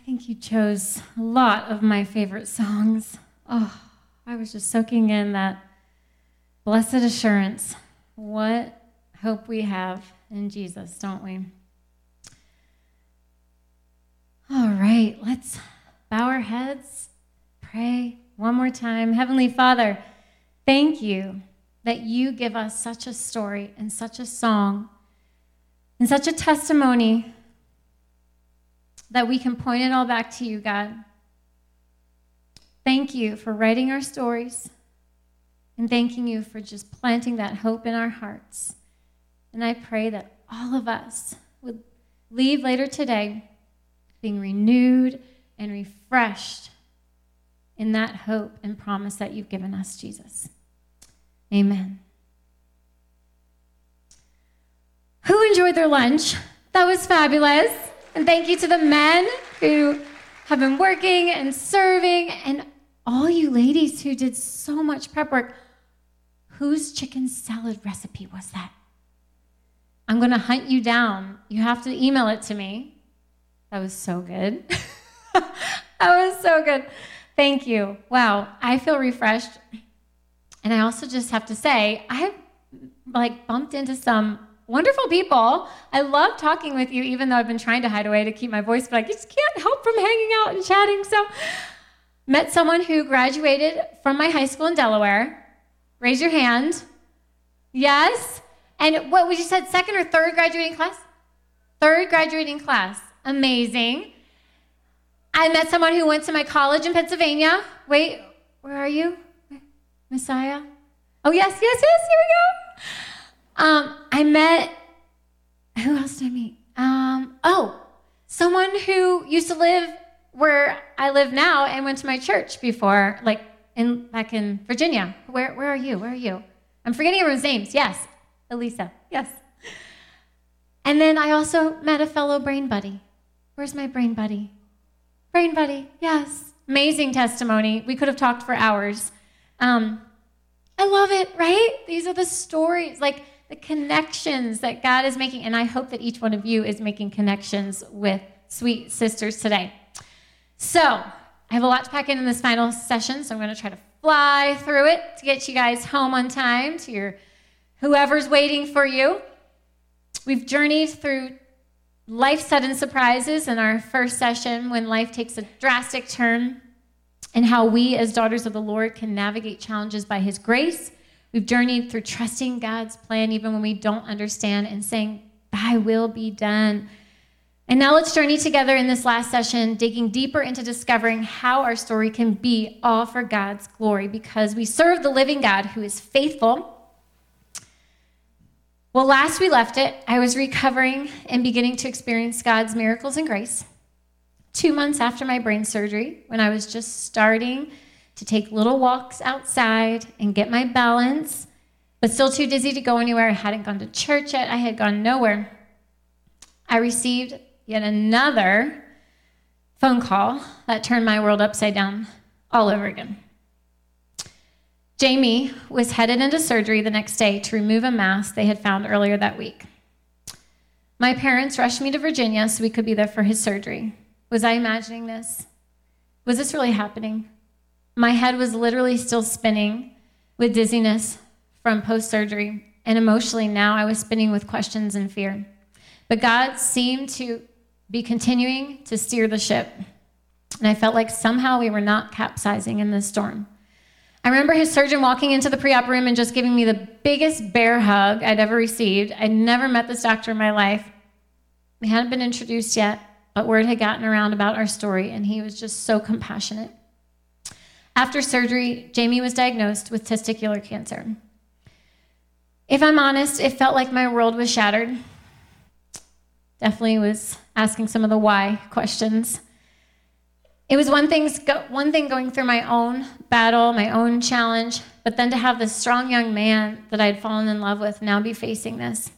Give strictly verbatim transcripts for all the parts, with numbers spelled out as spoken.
think you chose a lot of my favorite songs. Oh, I was just soaking in that blessed assurance. What hope we have in Jesus, don't we? All right, let's bow our heads, pray one more time. Heavenly Father, thank you that you give us such a story and such a song and such a testimony that we can point it all back to you, God. Thank you for writing our stories, and thanking you for just planting that hope in our hearts. And I pray that all of us would leave later today being renewed and refreshed in that hope and promise that you've given us, Jesus. Amen. Who enjoyed their lunch? That was fabulous. And thank you to the men who have been working and serving, and all you ladies who did so much prep work. Whose chicken salad recipe was that? I'm going to hunt you down. You have to email it to me. That was so good. That was so good. Thank you. Wow, I feel refreshed. And I also just have to say, I have like bumped into some wonderful people. I love talking with you, even though I've been trying to hide away to keep my voice, but I just can't help from hanging out and chatting. So, met someone who graduated from my high school in Delaware. Raise your hand. Yes. And what was you said, second or third graduating class? Third graduating class. Amazing. I met someone who went to my college in Pennsylvania. Wait, where are you? Messiah? Oh, yes, yes, yes, here we go. Um, I met, who else did I meet? Um, oh, someone who used to live where I live now and went to my church before, like in back in Virginia. Where where are you? Where are you? I'm forgetting everyone's names. Yes, Elisa. Yes. And then I also met a fellow brain buddy. Where's my brain buddy? Brain buddy. Yes. Amazing testimony. We could have talked for hours. Um, I love it, right? These are the stories, like the connections that God is making, and I hope that each one of you is making connections with sweet sisters today. So, I have a lot to pack in in this final session, so I'm going to try to fly through it to get you guys home on time to your whoever's waiting for you. We've journeyed through life's sudden surprises in our first session when life takes a drastic turn, and how we as daughters of the Lord can navigate challenges by his grace. We've journeyed through trusting God's plan even when we don't understand and saying, thy will be done. And now let's journey together in this last session, digging deeper into discovering how our story can be all for God's glory, because we serve the living God who is faithful. Well, last we left it, I was recovering and beginning to experience God's miracles and grace. Two months after my brain surgery, when I was just starting to take little walks outside and get my balance, but still too dizzy to go anywhere. I hadn't gone to church yet. I had gone nowhere. I received yet another phone call that turned my world upside down all over again. Jamie was headed into surgery the next day to remove a mass they had found earlier that week. My parents rushed me to Virginia so we could be there for his surgery. Was I imagining this? Was this really happening? My head was literally still spinning with dizziness from post-surgery, and emotionally now I was spinning with questions and fear. But God seemed to be continuing to steer the ship, and I felt like somehow we were not capsizing in this storm. I remember his surgeon walking into the pre-op room and just giving me the biggest bear hug I'd ever received. I'd never met this doctor in my life. We hadn't been introduced yet, but word had gotten around about our story, and he was just so compassionate. After surgery, Jamie was diagnosed with testicular cancer. If I'm honest, it felt like my world was shattered. Definitely was asking some of the why questions. It was one thing, one thing going through my own battle, my own challenge, but then to have this strong young man that I'd fallen in love with now be facing this.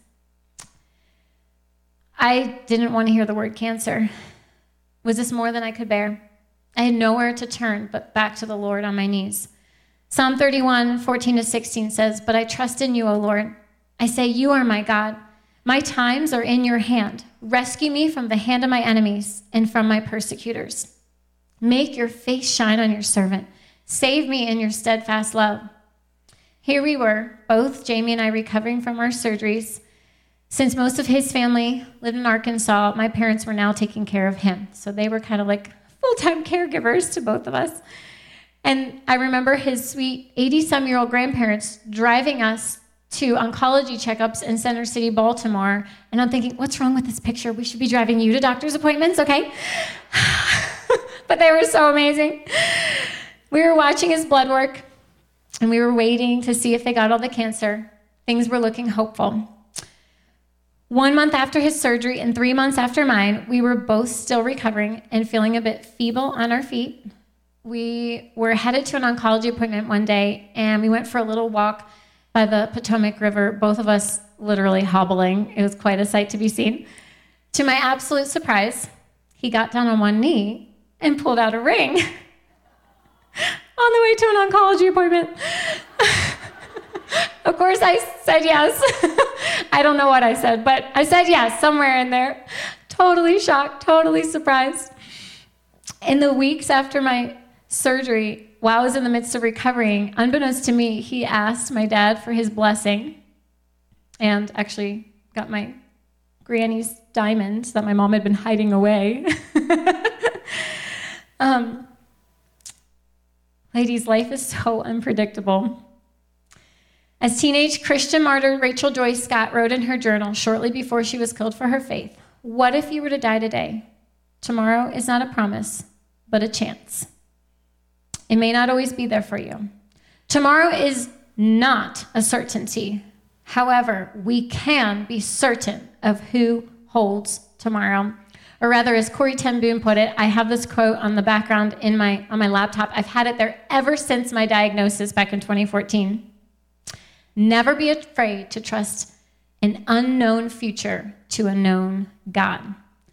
I didn't want to hear the word cancer. Was this more than I could bear? I had nowhere to turn but back to the Lord on my knees. Psalm thirty-one, fourteen to sixteen says, "But I trust in you, O Lord. I say, you are my God. My times are in your hand. Rescue me from the hand of my enemies and from my persecutors. Make your face shine on your servant. Save me in your steadfast love. Here we were, both Jamie and I recovering from our surgeries. Since most of his family lived in Arkansas, my parents were now taking care of him. So they were kind of like full-time caregivers to both of us. And I remember his sweet eighty-some-year-old grandparents driving us to oncology checkups in Center City, Baltimore. And I'm thinking, what's wrong with this picture? We should be driving you to doctor's appointments, okay? But they were so amazing. We were watching his blood work, and we were waiting to see if they got all the cancer. Things were looking hopeful. One month after his surgery and three months after mine, we were both still recovering and feeling a bit feeble on our feet. We were headed to an oncology appointment one day, and we went for a little walk by the Potomac River, both of us literally hobbling. It was quite a sight to be seen. To my absolute surprise, he got down on one knee and pulled out a ring on the way to an oncology appointment. Of course, I said yes. I don't know what I said, but I said yes somewhere in there. Totally shocked, totally surprised. In the weeks after my surgery, while I was in the midst of recovering, unbeknownst to me, he asked my dad for his blessing and actually got my granny's diamond that my mom had been hiding away. um, ladies, life is so unpredictable. As teenage Christian martyr Rachel Joy Scott wrote in her journal shortly before she was killed for her faith, "What if you were to die today? Tomorrow is not a promise, but a chance. It may not always be there for you. Tomorrow is not a certainty. However, we can be certain of who holds tomorrow." Or rather, as Corrie ten Boom put it, I have this quote on the background in my on my laptop. I've had it there ever since my diagnosis back in twenty fourteen. Never be afraid to trust an unknown future to a known God.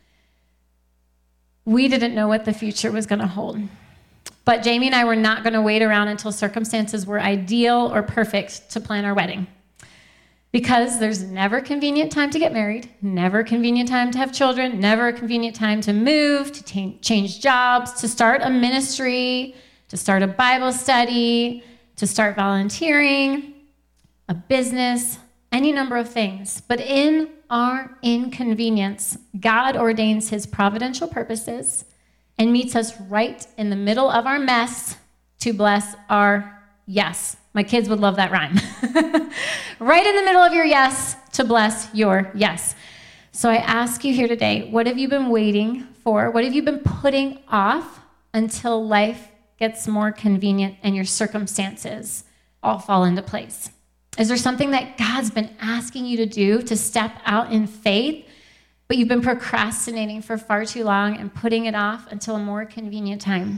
We didn't know what the future was going to hold. But Jamie and I were not going to wait around until circumstances were ideal or perfect to plan our wedding. Because there's never a convenient time to get married, never a convenient time to have children, never a convenient time to move, to t- change jobs, to start a ministry, to start a Bible study, to start volunteering, a business, any number of things. But in our inconvenience, God ordains his providential purposes and meets us right in the middle of our mess to bless our yes. My kids would love that rhyme. Right in the middle of your yes to bless your yes. So I ask you here today, what have you been waiting for? What have you been putting off until life gets more convenient and your circumstances all fall into place? Is there something that God's been asking you to do to step out in faith, but you've been procrastinating for far too long and putting it off until a more convenient time?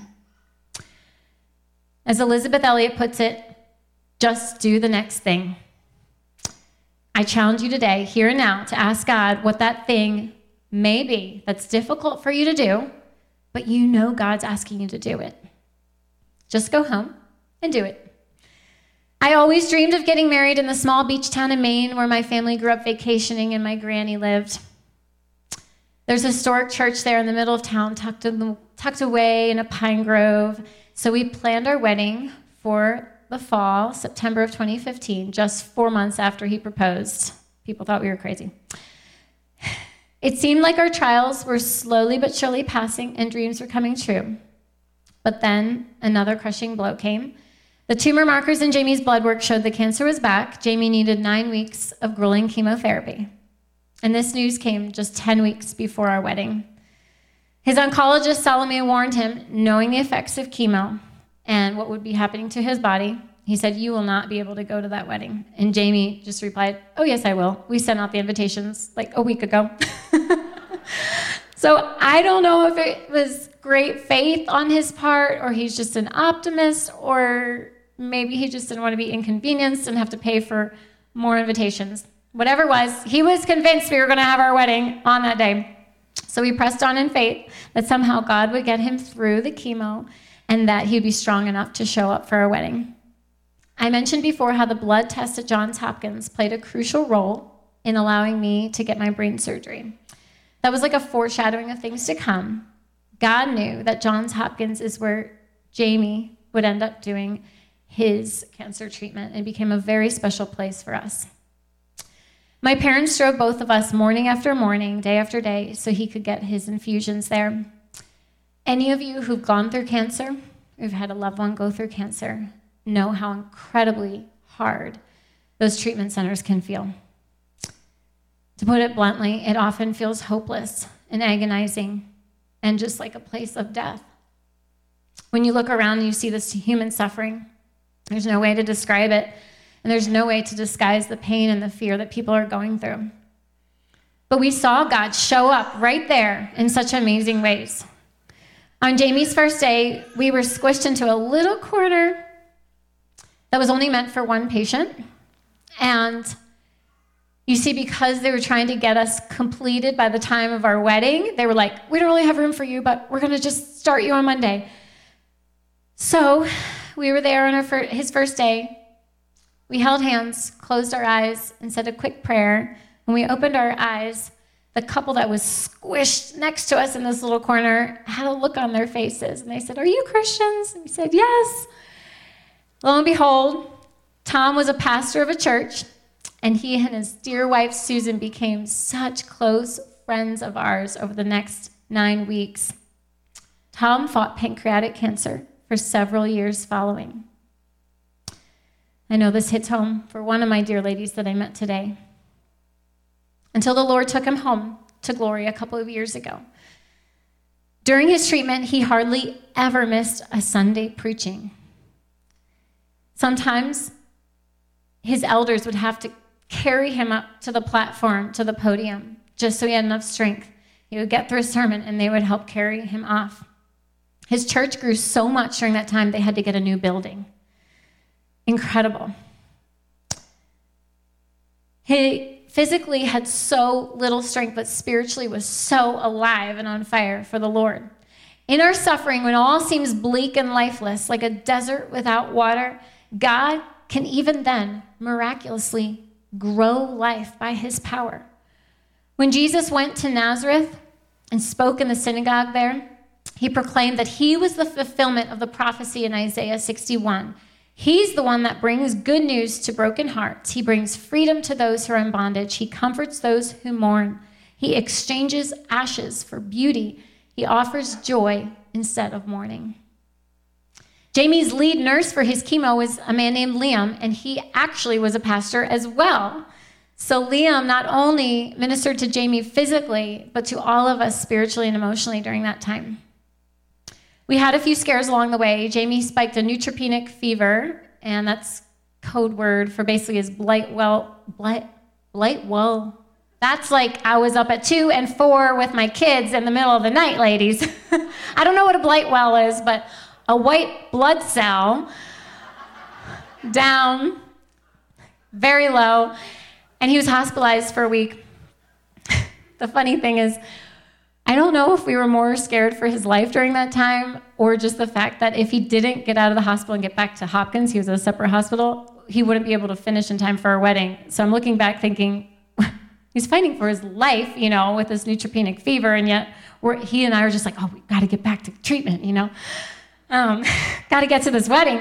As Elizabeth Elliot puts it, just do the next thing. I challenge you today, here and now, to ask God what that thing may be that's difficult for you to do, but you know God's asking you to do it. Just go home and do it. I always dreamed of getting married in the small beach town in Maine where my family grew up vacationing and my granny lived. There's a historic church there in the middle of town, tucked, in the, tucked away in a pine grove. So we planned our wedding for the fall, September of twenty fifteen, just four months after he proposed. People thought we were crazy. It seemed like our trials were slowly but surely passing and dreams were coming true. But then another crushing blow came. The tumor markers in Jamie's blood work showed the cancer was back. Jamie needed nine weeks of grueling chemotherapy. And this news came just ten weeks before our wedding. His oncologist solemnly warned him, knowing the effects of chemo and what would be happening to his body. He said, "You will not be able to go to that wedding." And Jamie just replied, "Oh, yes, I will. We sent out the invitations like a week ago." So I don't know if it was great faith on his part, or he's just an optimist, or maybe he just didn't want to be inconvenienced and have to pay for more invitations. Whatever it was, he was convinced we were going to have our wedding on that day. So we pressed on in faith that somehow God would get him through the chemo and that he'd be strong enough to show up for our wedding. I mentioned before how the blood test at Johns Hopkins played a crucial role in allowing me to get my brain surgery. That was like a foreshadowing of things to come. God knew that Johns Hopkins is where Jamie would end up doing his cancer treatment, and became a very special place for us. My parents drove both of us morning after morning, day after day, so he could get his infusions there. Any of you who've gone through cancer, who've had a loved one go through cancer, know how incredibly hard those treatment centers can feel. To put it bluntly, it often feels hopeless and agonizing and just like a place of death. When you look around and you see this human suffering, there's no way to describe it, and there's no way to disguise the pain and the fear that people are going through. But we saw God show up right there in such amazing ways. On Jamie's first day, we were squished into a little corner that was only meant for one patient. And you see, because they were trying to get us completed by the time of our wedding, they were like, we don't really have room for you, but we're going to just start you on Monday. So we were there on our fir- his first day. We held hands, closed our eyes, and said a quick prayer. When we opened our eyes, the couple that was squished next to us in this little corner had a look on their faces. And they said, are you Christians? And we said, yes. Lo and behold, Tom was a pastor of a church, and he and his dear wife, Susan, became such close friends of ours over the next nine weeks. Tom fought pancreatic cancer for several years following. I know this hits home for one of my dear ladies that I met today. Until the Lord took him home to glory a couple of years ago. During his treatment, he hardly ever missed a Sunday preaching. Sometimes his elders would have to carry him up to the platform, to the podium, just so he had enough strength. He would get through a sermon, and they would help carry him off. His church grew so much during that time, they had to get a new building. Incredible. He physically had so little strength, but spiritually was so alive and on fire for the Lord. In our suffering, when all seems bleak and lifeless, like a desert without water, God can even then miraculously grow life by his power. When Jesus went to Nazareth and spoke in the synagogue there, he proclaimed that he was the fulfillment of the prophecy in Isaiah sixty-one. He's the one that brings good news to broken hearts. He brings freedom to those who are in bondage. He comforts those who mourn. He exchanges ashes for beauty. He offers joy instead of mourning. Jamie's lead nurse for his chemo was a man named Liam, and he actually was a pastor as well. So Liam not only ministered to Jamie physically, but to all of us spiritually and emotionally during that time. We had a few scares along the way. Jamie spiked a neutropenic fever, and that's code word for basically his blight well, blight, blight well. That's like I was up at two and four with my kids in the middle of the night, ladies. I don't know what a blight well is, but a white blood cell down very low, and he was hospitalized for a week. The funny thing is, I don't know if we were more scared for his life during that time or just the fact that if he didn't get out of the hospital and get back to Hopkins, he was at a separate hospital, he wouldn't be able to finish in time for our wedding. So I'm looking back thinking, he's fighting for his life, you know, with this neutropenic fever, and yet we're, he and I are just like, oh, we got to get back to treatment, you know. Um, got to get to this wedding.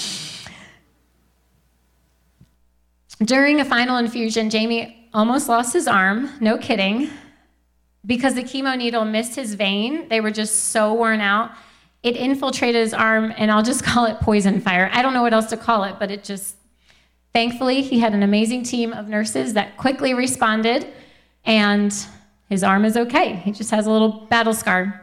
During a final infusion, Jamie almost lost his arm, no kidding. Because the chemo needle missed his vein, they were just so worn out. It infiltrated his arm, and I'll just call it poison fire. I don't know what else to call it, but it just, thankfully, he had an amazing team of nurses that quickly responded, and his arm is okay. He just has a little battle scar.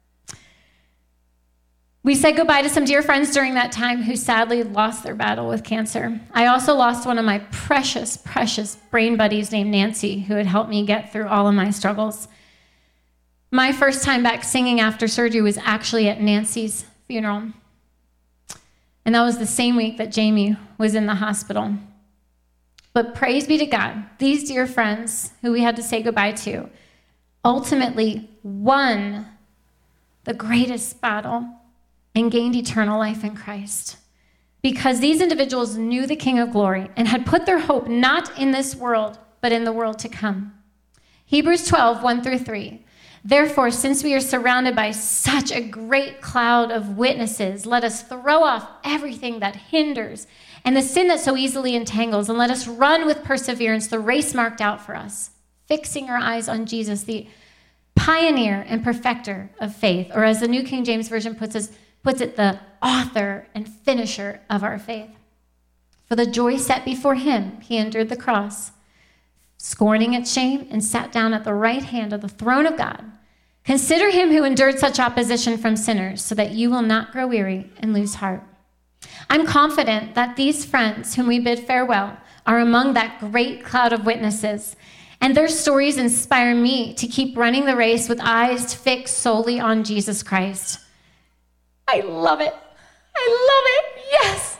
We said goodbye to some dear friends during that time who sadly lost their battle with cancer. I also lost one of my precious, precious brain buddies named Nancy, who had helped me get through all of my struggles. My first time back singing after surgery was actually at Nancy's funeral. And that was the same week that Jamie was in the hospital. But praise be to God, these dear friends who we had to say goodbye to ultimately won the greatest battle and gained eternal life in Christ. Because these individuals knew the King of Glory and had put their hope not in this world, but in the world to come. Hebrews twelve, one through three. Therefore, since we are surrounded by such a great cloud of witnesses, let us throw off everything that hinders and the sin that so easily entangles, and let us run with perseverance the race marked out for us, fixing our eyes on Jesus, the pioneer and perfecter of faith, or as the New King James Version puts it, puts it, the author and finisher of our faith. For the joy set before him, he endured the cross, scorning its shame, and sat down at the right hand of the throne of God. Consider him who endured such opposition from sinners, so that you will not grow weary and lose heart. I'm confident that these friends whom we bid farewell are among that great cloud of witnesses, and their stories inspire me to keep running the race with eyes fixed solely on Jesus Christ. I love it. I love it. Yes.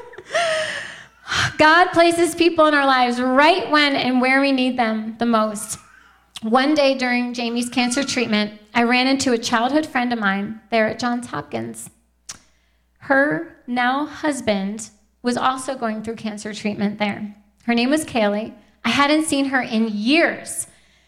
God places people in our lives right when and where we need them the most. One day during Jamie's cancer treatment, I ran into a childhood friend of mine there at Johns Hopkins. Her now husband was also going through cancer treatment there. Her name was Kaylee. I hadn't seen her in years.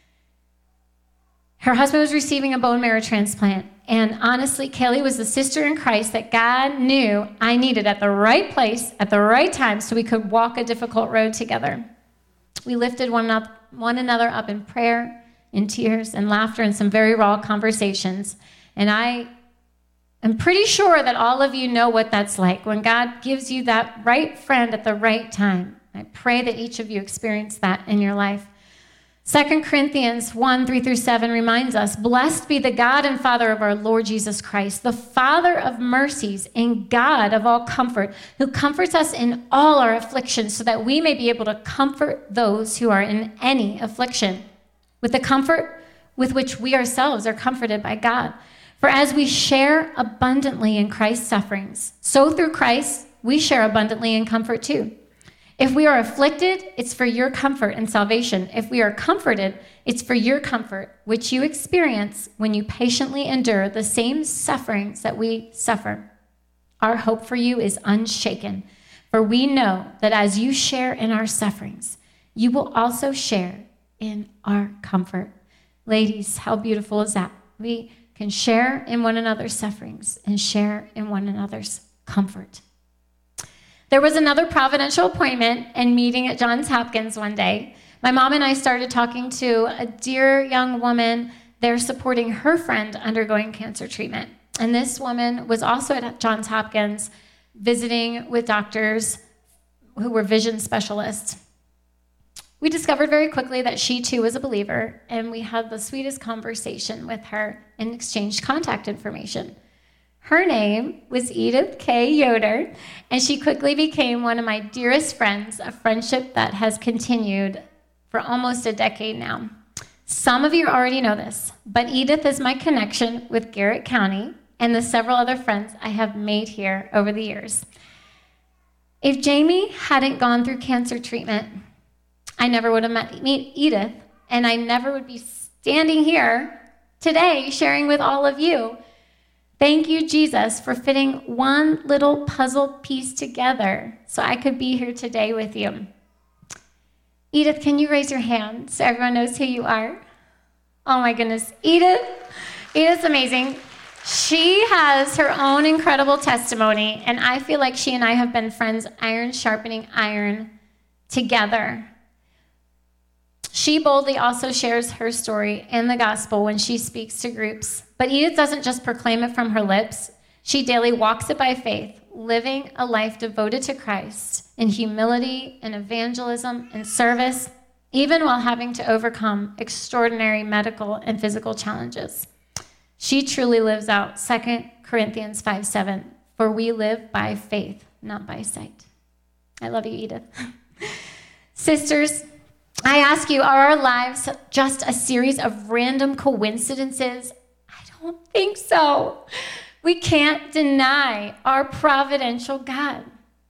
Her husband was receiving a bone marrow transplant. And honestly, Kaylee was the sister in Christ that God knew I needed at the right place, at the right time, so we could walk a difficult road together. We lifted one, up, one another up in prayer, in tears, and laughter, and some very raw conversations. And I am pretty sure that all of you know what that's like when God gives you that right friend at the right time. I pray that each of you experience that in your life. Second Corinthians one, three through seven reminds us, blessed be the God and Father of our Lord Jesus Christ, the Father of mercies and God of all comfort, who comforts us in all our afflictions, so that we may be able to comfort those who are in any affliction, with the comfort with which we ourselves are comforted by God. For as we share abundantly in Christ's sufferings, so through Christ we share abundantly in comfort too. If we are afflicted, it's for your comfort and salvation. If we are comforted, it's for your comfort, which you experience when you patiently endure the same sufferings that we suffer. Our hope for you is unshaken, for we know that as you share in our sufferings, you will also share in our comfort. Ladies, how beautiful is that? We can share in one another's sufferings and share in one another's comfort. There was another providential appointment and meeting at Johns Hopkins one day. My mom and I started talking to a dear young woman there supporting her friend undergoing cancer treatment. And this woman was also at Johns Hopkins visiting with doctors who were vision specialists. We discovered very quickly that she too was a believer, and we had the sweetest conversation with her and exchanged contact information. Her name was Edith K. Yoder, and she quickly became one of my dearest friends, a friendship that has continued for almost a decade now. Some of you already know this, but Edith is my connection with Garrett County and the several other friends I have made here over the years. If Jamie hadn't gone through cancer treatment, I never would have met Edith, and I never would be standing here today sharing with all of you. Thank you, Jesus, for fitting one little puzzle piece together so I could be here today with you. Edith, can you raise your hand so everyone knows who you are? Oh my goodness. Edith, Edith's amazing. She has her own incredible testimony, and I feel like she and I have been friends, iron sharpening iron together. She boldly also shares her story in the gospel when she speaks to groups. But Edith doesn't just proclaim it from her lips. She daily walks it by faith, living a life devoted to Christ in humility and evangelism and service, even while having to overcome extraordinary medical and physical challenges. She truly lives out Second Corinthians five seven, for we live by faith, not by sight. I love you, Edith. Sisters, I ask you, are our lives just a series of random coincidences? I don't think so. We can't deny our providential God.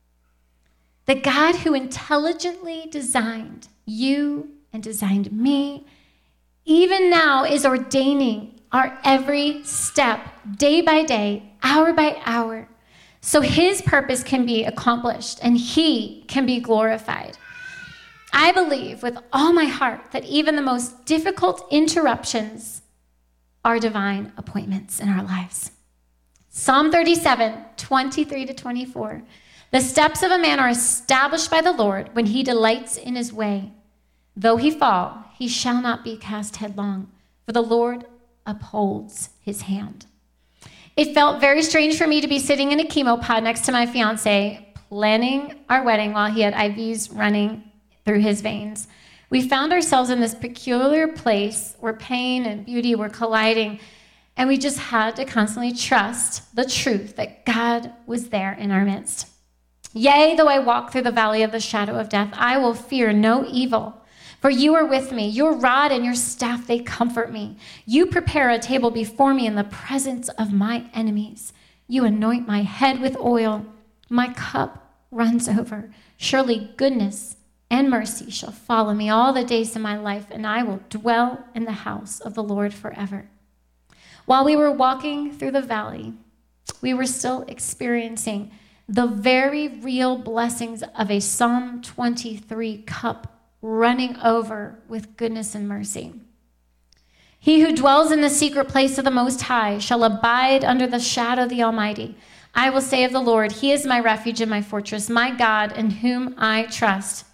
The God who intelligently designed you and designed me, even now is ordaining our every step, day by day, hour by hour, so his purpose can be accomplished and he can be glorified. I believe with all my heart that even the most difficult interruptions are divine appointments in our lives. Psalm thirty-seven, twenty-three to twenty-four. The steps of a man are established by the Lord when he delights in his way. Though he fall, he shall not be cast headlong, for the Lord upholds his hand. It felt very strange for me to be sitting in a chemo pod next to my fiance, planning our wedding while he had I Vs running through his veins. We found ourselves in this peculiar place where pain and beauty were colliding, and we just had to constantly trust the truth that God was there in our midst. Yea, though I walk through the valley of the shadow of death, I will fear no evil. For you are with me. Your rod and your staff, they comfort me. You prepare a table before me in the presence of my enemies. You anoint my head with oil. My cup runs over. Surely goodness and mercy shall follow me all the days of my life, and I will dwell in the house of the Lord forever. While we were walking through the valley, we were still experiencing the very real blessings of a Psalm twenty-three cup running over with goodness and mercy. He who dwells in the secret place of the Most High shall abide under the shadow of the Almighty. I will say of the Lord, he is my refuge and my fortress, my God in whom I trust.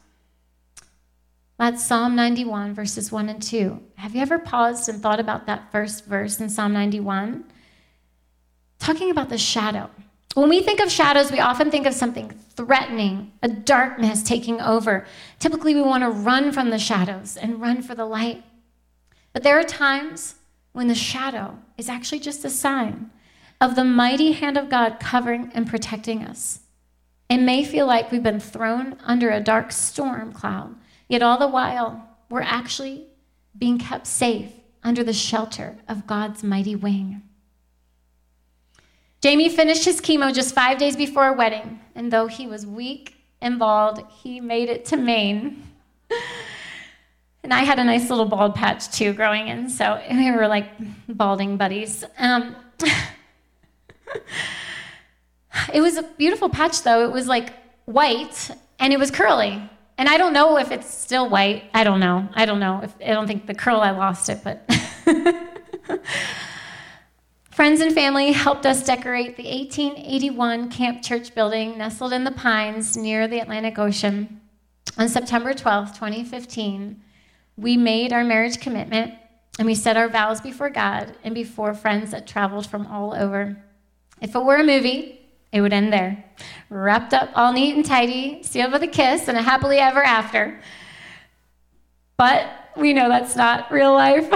That's Psalm ninety-one, verses one and two. Have you ever paused and thought about that first verse in Psalm ninety-one? Talking about the shadow. When we think of shadows, we often think of something threatening, a darkness taking over. Typically, we want to run from the shadows and run for the light. But there are times when the shadow is actually just a sign of the mighty hand of God covering and protecting us. It may feel like we've been thrown under a dark storm cloud, yet all the while, we're actually being kept safe under the shelter of God's mighty wing. Jamie finished his chemo just five days before our wedding, and though he was weak and bald, he made it to Maine. And I had a nice little bald patch too growing in, so we were like balding buddies. Um, it was a beautiful patch though. It was like white and it was curly. And I don't know if it's still white. I don't know. I don't know. If, I don't think the curl, I lost it, but... Friends and family helped us decorate the eighteen eighty-one Camp Church building nestled in the Pines near the Atlantic Ocean. On September twelfth, twenty fifteen, we made our marriage commitment and we said our vows before God and before friends that traveled from all over. If it were a movie, it would end there, wrapped up all neat and tidy, sealed with a kiss and a happily ever after. But we know that's not real life.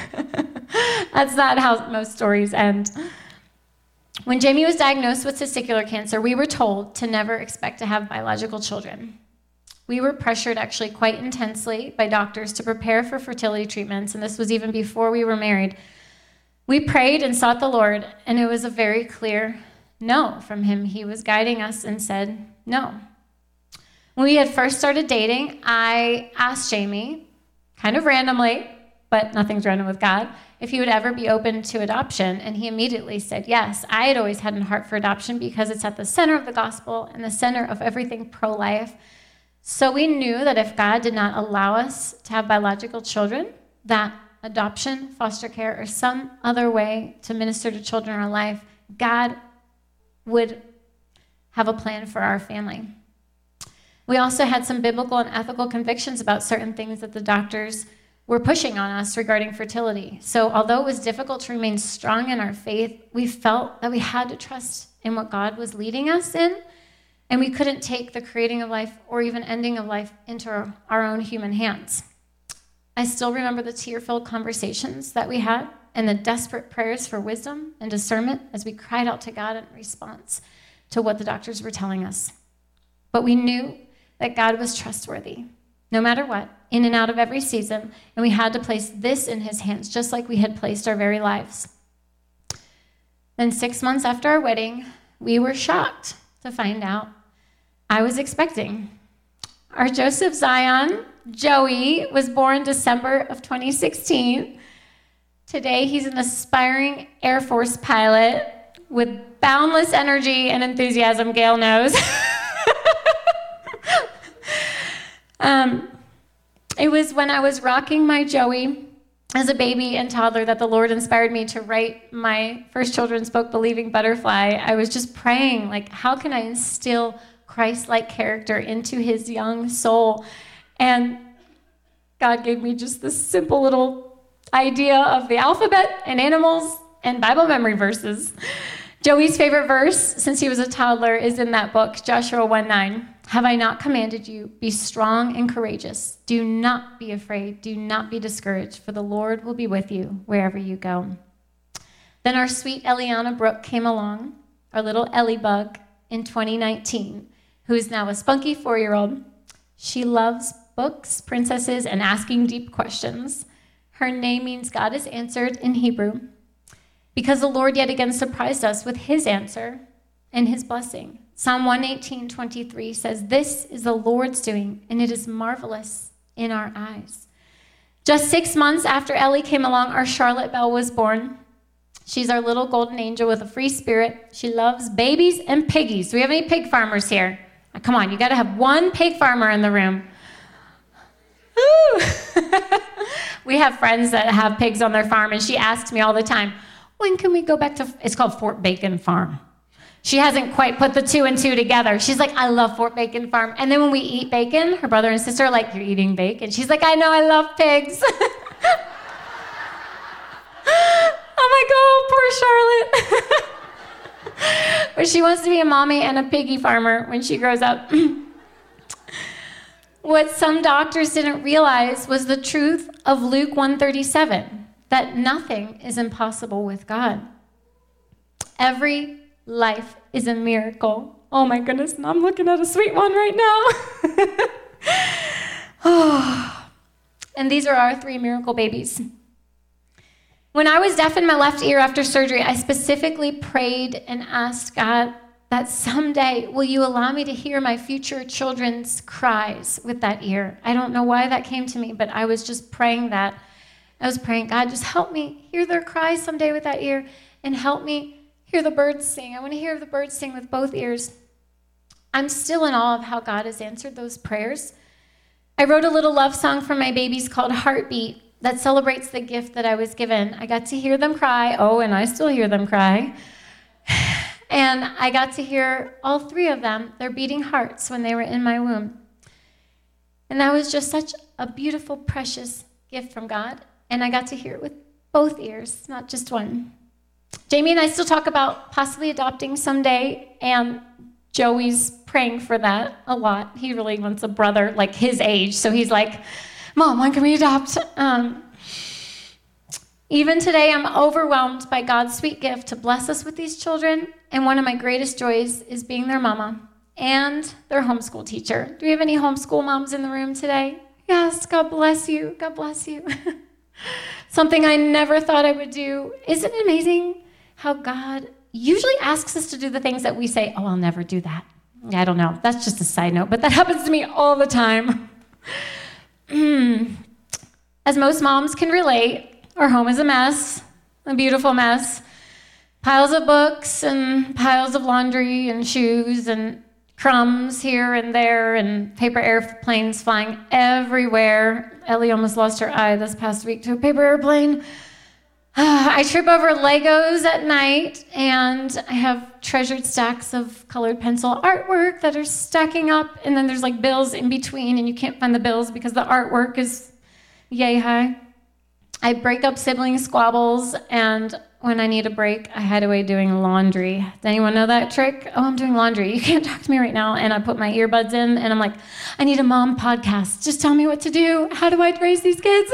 That's not how most stories end. When Jamie was diagnosed with testicular cancer, we were told to never expect to have biological children. We were pressured actually quite intensely by doctors to prepare for fertility treatments, and this was even before we were married. We prayed and sought the Lord, and it was a very clear no from him. He was guiding us and said no. When we had first started dating, I asked Jamie, kind of randomly, but nothing's random with God, if he would ever be open to adoption, and he immediately said yes. I had always had a heart for adoption because it's at the center of the gospel and the center of everything pro-life. So we knew that if God did not allow us to have biological children, that adoption, foster care, or some other way to minister to children in our life, God would have a plan for our family. We also had some biblical and ethical convictions about certain things that the doctors were pushing on us regarding fertility. So although it was difficult to remain strong in our faith, we felt that we had to trust in what God was leading us in, and we couldn't take the creating of life or even ending of life into our, our own human hands. I still remember the tear-filled conversations that we had and the desperate prayers for wisdom and discernment as we cried out to God in response to what the doctors were telling us. But we knew that God was trustworthy, no matter what, in and out of every season, and we had to place this in his hands, just like we had placed our very lives. Then six months after our wedding, we were shocked to find out I was expecting. Our Joseph Zion, Joey, was born December of twenty sixteen. Today, he's an aspiring Air Force pilot with boundless energy and enthusiasm, Gail knows. um, It was when I was rocking my Joey as a baby and toddler that the Lord inspired me to write my first children's book, Believing Butterfly. I was just praying, like, how can I instill Christ-like character into his young soul? And God gave me just this simple little idea of the alphabet and animals and Bible memory verses. Joey's favorite verse, since he was a toddler, is in that book, Joshua one nine. Have I not commanded you? Be strong and courageous. Do not be afraid. Do not be discouraged, for the Lord will be with you wherever you go. Then our sweet Eliana Brooke came along, our little Ellie bug, in twenty nineteen, who is now a spunky four-year-old. She loves books, princesses, and asking deep questions. Her name means God is answered in Hebrew, because the Lord yet again surprised us with his answer and his blessing. Psalm one eighteen twenty-three says, this is the Lord's doing, and it is marvelous in our eyes. Just six months after Ellie came along, our Charlotte Belle was born. She's our little golden angel with a free spirit. She loves babies and piggies. Do we have any pig farmers here? Come on, you got to have one pig farmer in the room. We have friends that have pigs on their farm, and she asks me all the time, when can we go back to, it's called Fort Bacon Farm. She hasn't quite put the two and two together. She's like, I love Fort Bacon Farm. And then when we eat bacon, her brother and sister are like, you're eating bacon? She's like, I know, I love pigs. I'm like, oh, poor Charlotte. But she wants to be a mommy and a piggy farmer when she grows up. What some doctors didn't realize was the truth of Luke one thirty-seven, that nothing is impossible with God. Every life is a miracle. Oh my goodness, and I'm looking at a sweet one right now. Oh. And these are our three miracle babies. When I was deaf in my left ear after surgery, I specifically prayed and asked God that someday will you allow me to hear my future children's cries with that ear. I don't know why that came to me, but I was just praying that. I was praying, God, just help me hear their cries someday with that ear, and help me hear the birds sing. I want to hear the birds sing with both ears. I'm still in awe of how God has answered those prayers. I wrote a little love song for my babies called Heartbeat that celebrates the gift that I was given. I got to hear them cry. Oh, and I still hear them cry. And I got to hear all three of them, their beating hearts when they were in my womb. And that was just such a beautiful, precious gift from God. And I got to hear it with both ears, not just one. Jamie and I still talk about possibly adopting someday, and Joey's praying for that a lot. He really wants a brother like his age, so he's like, Mom, when can we adopt? Um, even today, I'm overwhelmed by God's sweet gift to bless us with these children, and one of my greatest joys is being their mama and their homeschool teacher. Do we have any homeschool moms in the room today? Yes, God bless you. God bless you. Something I never thought I would do. Isn't it amazing how God usually asks us to do the things that we say, oh, I'll never do that. I don't know. That's just a side note, but that happens to me all the time. As most moms can relate, our home is a mess, a beautiful mess. Piles of books and piles of laundry and shoes and crumbs here and there and paper airplanes flying everywhere. Ellie almost lost her eye this past week to a paper airplane. I trip over Legos at night, and I have treasured stacks of colored pencil artwork that are stacking up, and then there's like bills in between, and you can't find the bills because the artwork is yay high. I break up sibling squabbles, and when I need a break, I hide away doing laundry. Does anyone know that trick? Oh, I'm doing laundry. You can't talk to me right now. And I put my earbuds in, and I'm like, I need a mom podcast. Just tell me what to do. How do I raise these kids?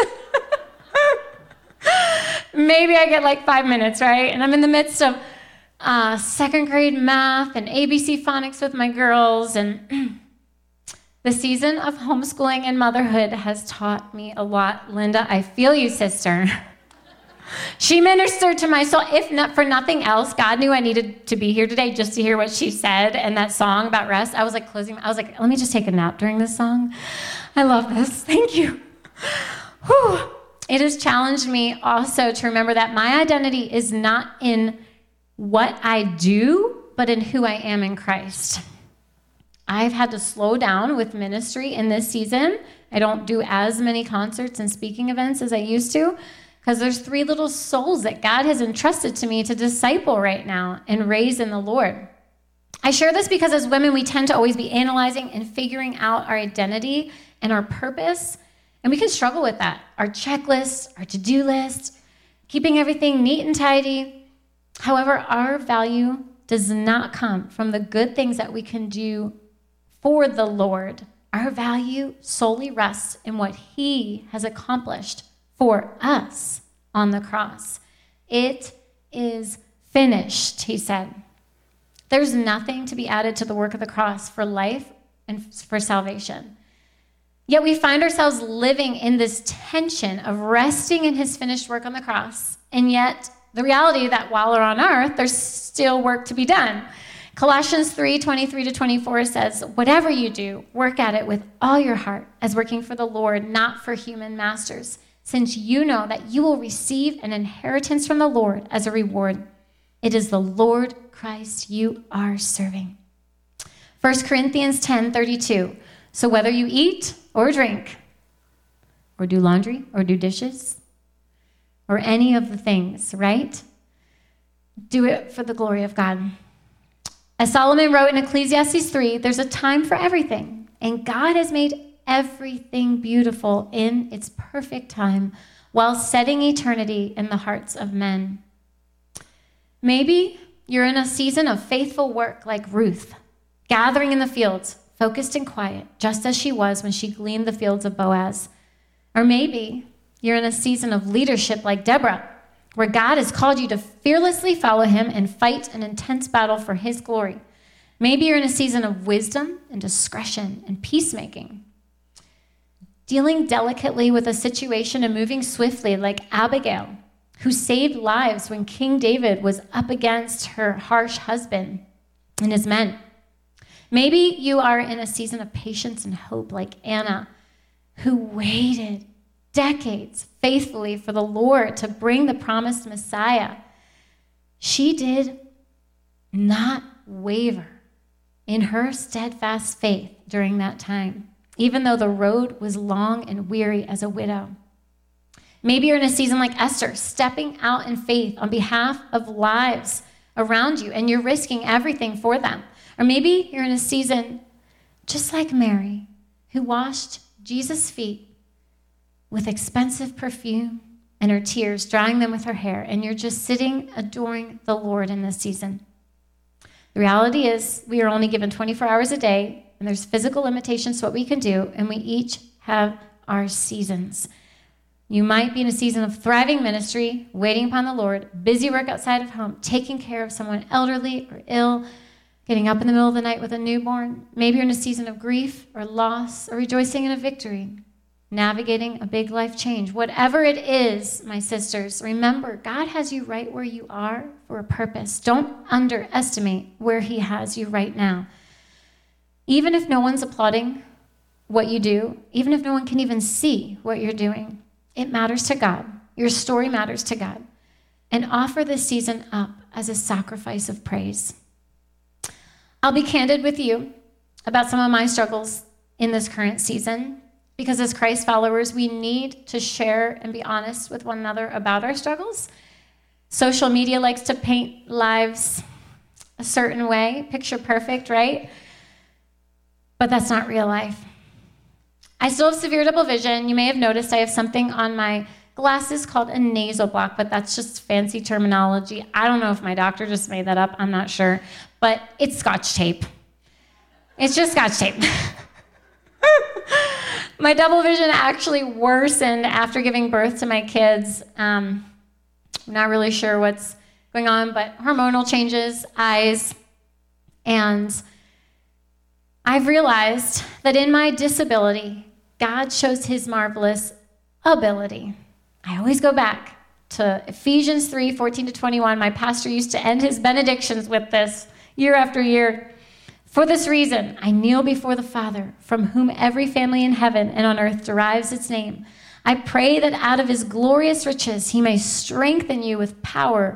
Maybe I get like five minutes, right? And I'm in the midst of uh, second grade math and A B C phonics with my girls. And the season of homeschooling and motherhood has taught me a lot. Linda, I feel you, sister. She ministered to my soul. If not for nothing else, God knew I needed to be here today just to hear what she said and that song about rest. I was like closing, I was like, let me just take a nap during this song. I love this. Thank you. Whew. It has challenged me also to remember that my identity is not in what I do, but in who I am in Christ. I've had to slow down with ministry in this season. I don't do as many concerts and speaking events as I used to because there's three little souls that God has entrusted to me to disciple right now and raise in the Lord. I share this because as women, we tend to always be analyzing and figuring out our identity and our purpose, and we can struggle with that. Our checklist, our to-do list, keeping everything neat and tidy. However, our value does not come from the good things that we can do for the Lord. Our value solely rests in what he has accomplished for us on the cross. It is finished, he said. There's nothing to be added to the work of the cross for life and for salvation. Yet we find ourselves living in this tension of resting in his finished work on the cross, and yet the reality that while we're on earth, there's still work to be done. Colossians three, twenty-three to twenty-four says, whatever you do, work at it with all your heart as working for the Lord, not for human masters, since you know that you will receive an inheritance from the Lord as a reward. It is the Lord Christ you are serving. First Corinthians ten, thirty-two. So whether you eat or drink, or do laundry, or do dishes, or any of the things, right? Do it for the glory of God. As Solomon wrote in Ecclesiastes three, there's a time for everything, and God has made everything beautiful in its perfect time while setting eternity in the hearts of men. Maybe you're in a season of faithful work like Ruth, gathering in the fields, focused and quiet, just as she was when she gleaned the fields of Boaz. Or maybe you're in a season of leadership like Deborah, where God has called you to fearlessly follow him and fight an intense battle for his glory. Maybe you're in a season of wisdom and discretion and peacemaking, dealing delicately with a situation and moving swiftly like Abigail, who saved lives when King David was up against her harsh husband and his men. Maybe you are in a season of patience and hope like Anna, who waited decades faithfully for the Lord to bring the promised Messiah. She did not waver in her steadfast faith during that time, even though the road was long and weary as a widow. Maybe you're in a season like Esther, stepping out in faith on behalf of lives around you, and you're risking everything for them. Or maybe you're in a season just like Mary, who washed Jesus' feet with expensive perfume and her tears, drying them with her hair, and you're just sitting adoring the Lord in this season. The reality is we are only given twenty-four hours a day, and there's physical limitations to what we can do, and we each have our seasons. You might be in a season of thriving ministry, waiting upon the Lord, busy work outside of home, taking care of someone elderly or ill, getting up in the middle of the night with a newborn. Maybe you're in a season of grief or loss or rejoicing in a victory, navigating a big life change. Whatever it is, my sisters, remember, God has you right where you are for a purpose. Don't underestimate where he has you right now. Even if no one's applauding what you do, even if no one can even see what you're doing, it matters to God. Your story matters to God. And offer this season up as a sacrifice of praise. I'll be candid with you about some of my struggles in this current season, because as Christ followers, we need to share and be honest with one another about our struggles. Social media likes to paint lives a certain way, picture perfect, right? But that's not real life. I still have severe double vision. You may have noticed I have something on my glasses called a nasal block, but that's just fancy terminology. I don't know if my doctor just made that up. I'm not sure. But it's Scotch tape. It's just Scotch tape. My double vision actually worsened after giving birth to my kids. Um, I'm not really sure what's going on, but hormonal changes, eyes, and I've realized that in my disability, God shows his marvelous ability. I always go back to Ephesians three, fourteen to twenty-one. My pastor used to end his benedictions with this year after year. For this reason, I kneel before the Father, from whom every family in heaven and on earth derives its name. I pray that out of his glorious riches he may strengthen you with power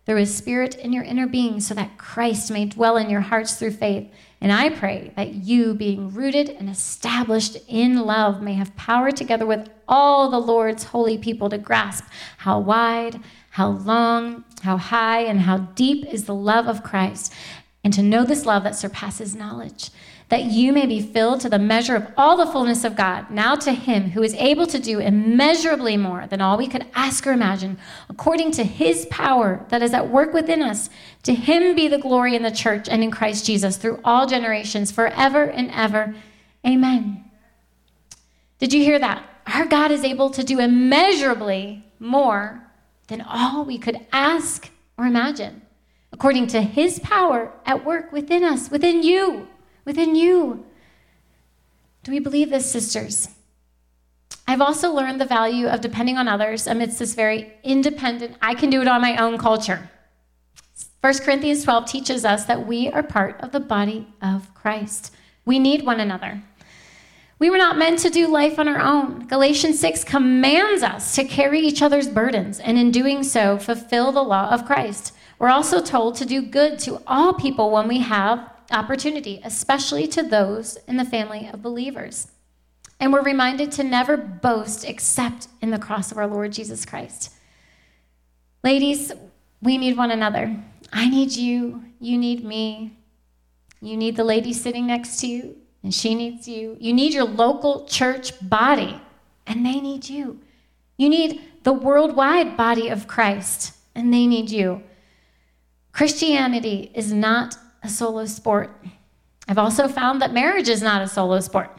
through his Spirit in your inner being, so that Christ may dwell in your hearts through faith. And I pray that you, being rooted and established in love, may have power together with all the Lord's holy people to grasp how wide, how long, how high, and how deep is the love of Christ, and to know this love that surpasses knowledge, that you may be filled to the measure of all the fullness of God. Now to him who is able to do immeasurably more than all we could ask or imagine, according to his power that is at work within us, to him be the glory in the church and in Christ Jesus through all generations, forever and ever. Amen. Did you hear that? Our God is able to do immeasurably more than all we could ask or imagine, according to his power at work within us, within you. Within you. Do we believe this, sisters? I've also learned the value of depending on others amidst this very independent, I can do it on my own culture. First Corinthians twelve teaches us that we are part of the body of Christ. We need one another. We were not meant to do life on our own. Galatians six commands us to carry each other's burdens, and in doing so, fulfill the law of Christ. We're also told to do good to all people when we have opportunity, especially to those in the family of believers. And we're reminded to never boast except in the cross of our Lord Jesus Christ. Ladies, we need one another. I need you. You need me. You need the lady sitting next to you, and she needs you. You need your local church body, and they need you. You need the worldwide body of Christ, and they need you. Christianity is not a solo sport. I've also found that marriage is not a solo sport.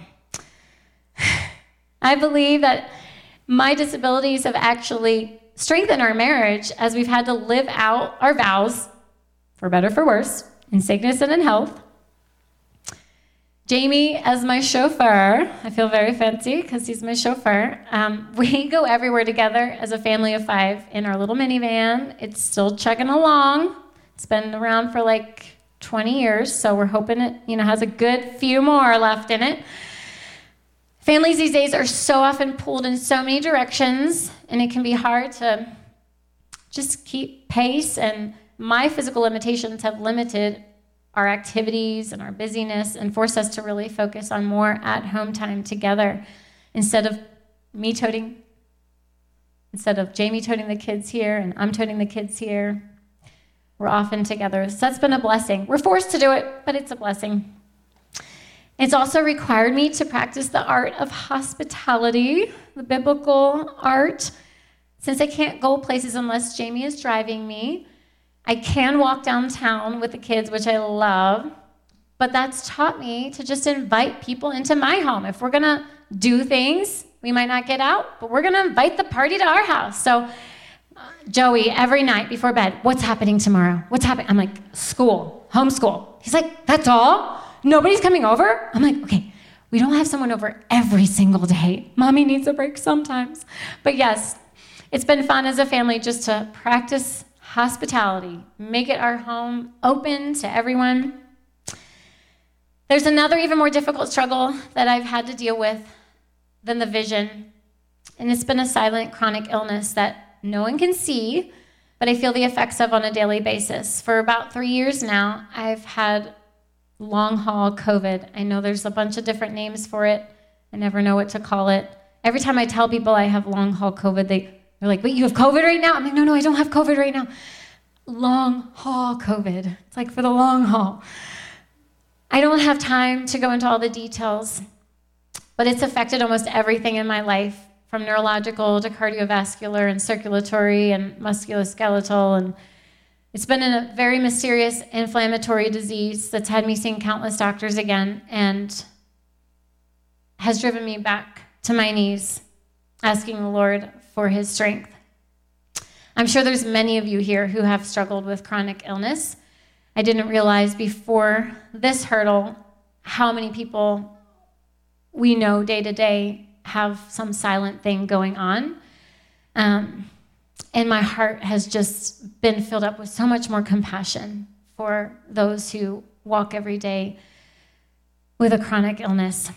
I believe that my disabilities have actually strengthened our marriage as we've had to live out our vows, for better or for worse, in sickness and in health. Jamie, as my chauffeur, I feel very fancy because he's my chauffeur. Um, we go everywhere together as a family of five in our little minivan. It's still chugging along. It's been around for like twenty years, so we're hoping it, you know, has a good few more left in it. Families these days are so often pulled in so many directions, and it can be hard to just keep pace, and my physical limitations have limited our activities and our busyness and forced us to really focus on more at-home time together instead of me toting, instead of Jamie toting the kids here and I'm toting the kids here. We're often together. So that's been a blessing. We're forced to do it, but it's a blessing. It's also required me to practice the art of hospitality, the biblical art. Since I can't go places unless Jamie is driving me, I can walk downtown with the kids, which I love, but that's taught me to just invite people into my home. If we're gonna do things, we might not get out, but we're gonna invite the party to our house. So Joey, every night before bed, what's happening tomorrow? What's happening? I'm like, school, homeschool. He's like, that's all? Nobody's coming over? I'm like, okay, we don't have someone over every single day. Mommy needs a break sometimes. But yes, it's been fun as a family just to practice hospitality, make it our home open to everyone. There's another even more difficult struggle that I've had to deal with than the vision, and it's been a silent chronic illness that no one can see, but I feel the effects of on a daily basis. For about three years now, I've had long-haul COVID. I know there's a bunch of different names for it. I never know what to call it. Every time I tell people I have long-haul COVID, they, they're like, wait, you have COVID right now? I'm like, no, no, I don't have COVID right now. Long-haul COVID. It's like for the long haul. I don't have time to go into all the details, but it's affected almost everything in my life, from neurological to cardiovascular and circulatory and musculoskeletal. And it's been a very mysterious inflammatory disease that's had me seeing countless doctors again and has driven me back to my knees, asking the Lord for his strength. I'm sure there's many of you here who have struggled with chronic illness. I didn't realize before this hurdle how many people we know day to day have some silent thing going on. Um, and my heart has just been filled up with so much more compassion for those who walk every day with a chronic illness.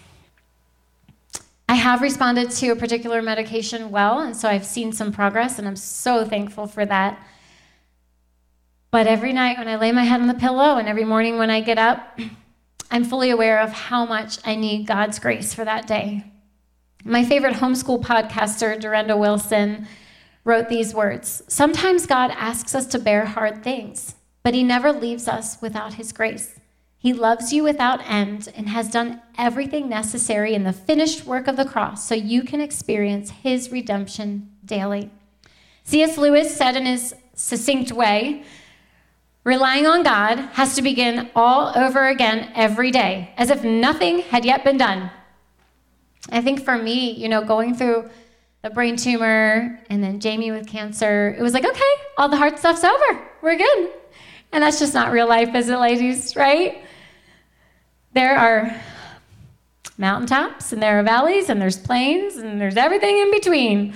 I have responded to a particular medication well, and so I've seen some progress, and I'm so thankful for that. But every night when I lay my head on the pillow and every morning when I get up, I'm fully aware of how much I need God's grace for that day. My favorite homeschool podcaster, Durenda Wilson, wrote these words: "Sometimes God asks us to bear hard things, but he never leaves us without his grace. He loves you without end and has done everything necessary in the finished work of the cross so you can experience his redemption daily." C S Lewis said in his succinct way, "Relying on God has to begin all over again every day, as if nothing had yet been done." I think for me, you know, going through the brain tumor and then Jamie with cancer, it was like, okay, all the hard stuff's over. We're good. And that's just not real life, is it, ladies, right? There are mountaintops and there are valleys and there's plains and there's everything in between.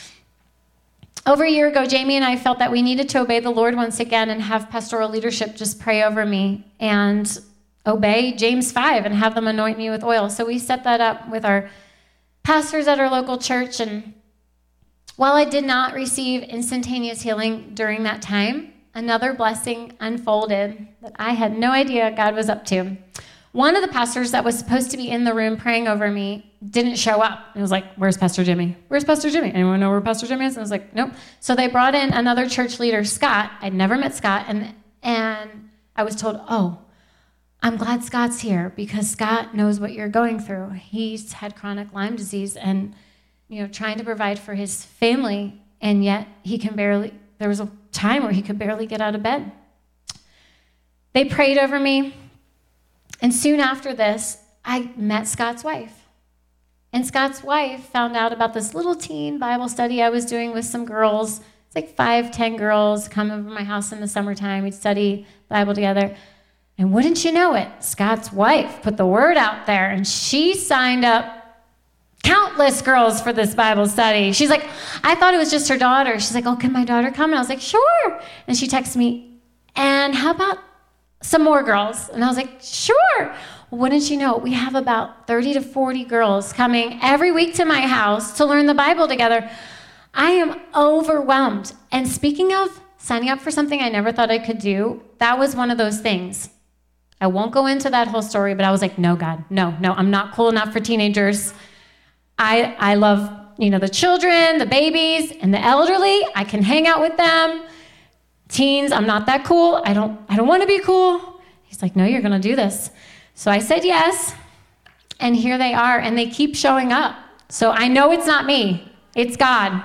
Over a year ago, Jamie and I felt that we needed to obey the Lord once again and have pastoral leadership just pray over me and obey James five and have them anoint me with oil. So we set that up with our pastors at our local church. And while I did not receive instantaneous healing during that time, another blessing unfolded that I had no idea God was up to. One of the pastors that was supposed to be in the room praying over me didn't show up. It was like, where's Pastor Jimmy? Where's Pastor Jimmy? Anyone know where Pastor Jimmy is? And I was like, nope. So they brought in another church leader, Scott. I'd never met Scott. And, and I was told, oh, I'm glad Scott's here because Scott knows what you're going through. He's had chronic Lyme disease and, you know, trying to provide for his family. And yet he can barely, there was a time where he could barely get out of bed. They prayed over me. And soon after this, I met Scott's wife. And Scott's wife found out about this little teen Bible study I was doing with some girls. It's like five, ten girls come over my house in the summertime. We'd study Bible together. And wouldn't you know it, Scott's wife put the word out there, and she signed up countless girls for this Bible study. She's like, I thought it was just her daughter. She's like, oh, can my daughter come? And I was like, sure. And she texted me, and how about some more girls? And I was like, sure. Wouldn't you know, we have about thirty to forty girls coming every week to my house to learn the Bible together. I am overwhelmed. And speaking of signing up for something I never thought I could do, that was one of those things. I won't go into that whole story, but I was like, no, God, no, no, I'm not cool enough for teenagers. I I love, you know, the children, the babies, and the elderly. I can hang out with them. Teens, I'm not that cool. I don't I don't want to be cool. He's like, no, you're going to do this. So I said yes, and here they are, and they keep showing up. So I know it's not me. It's God.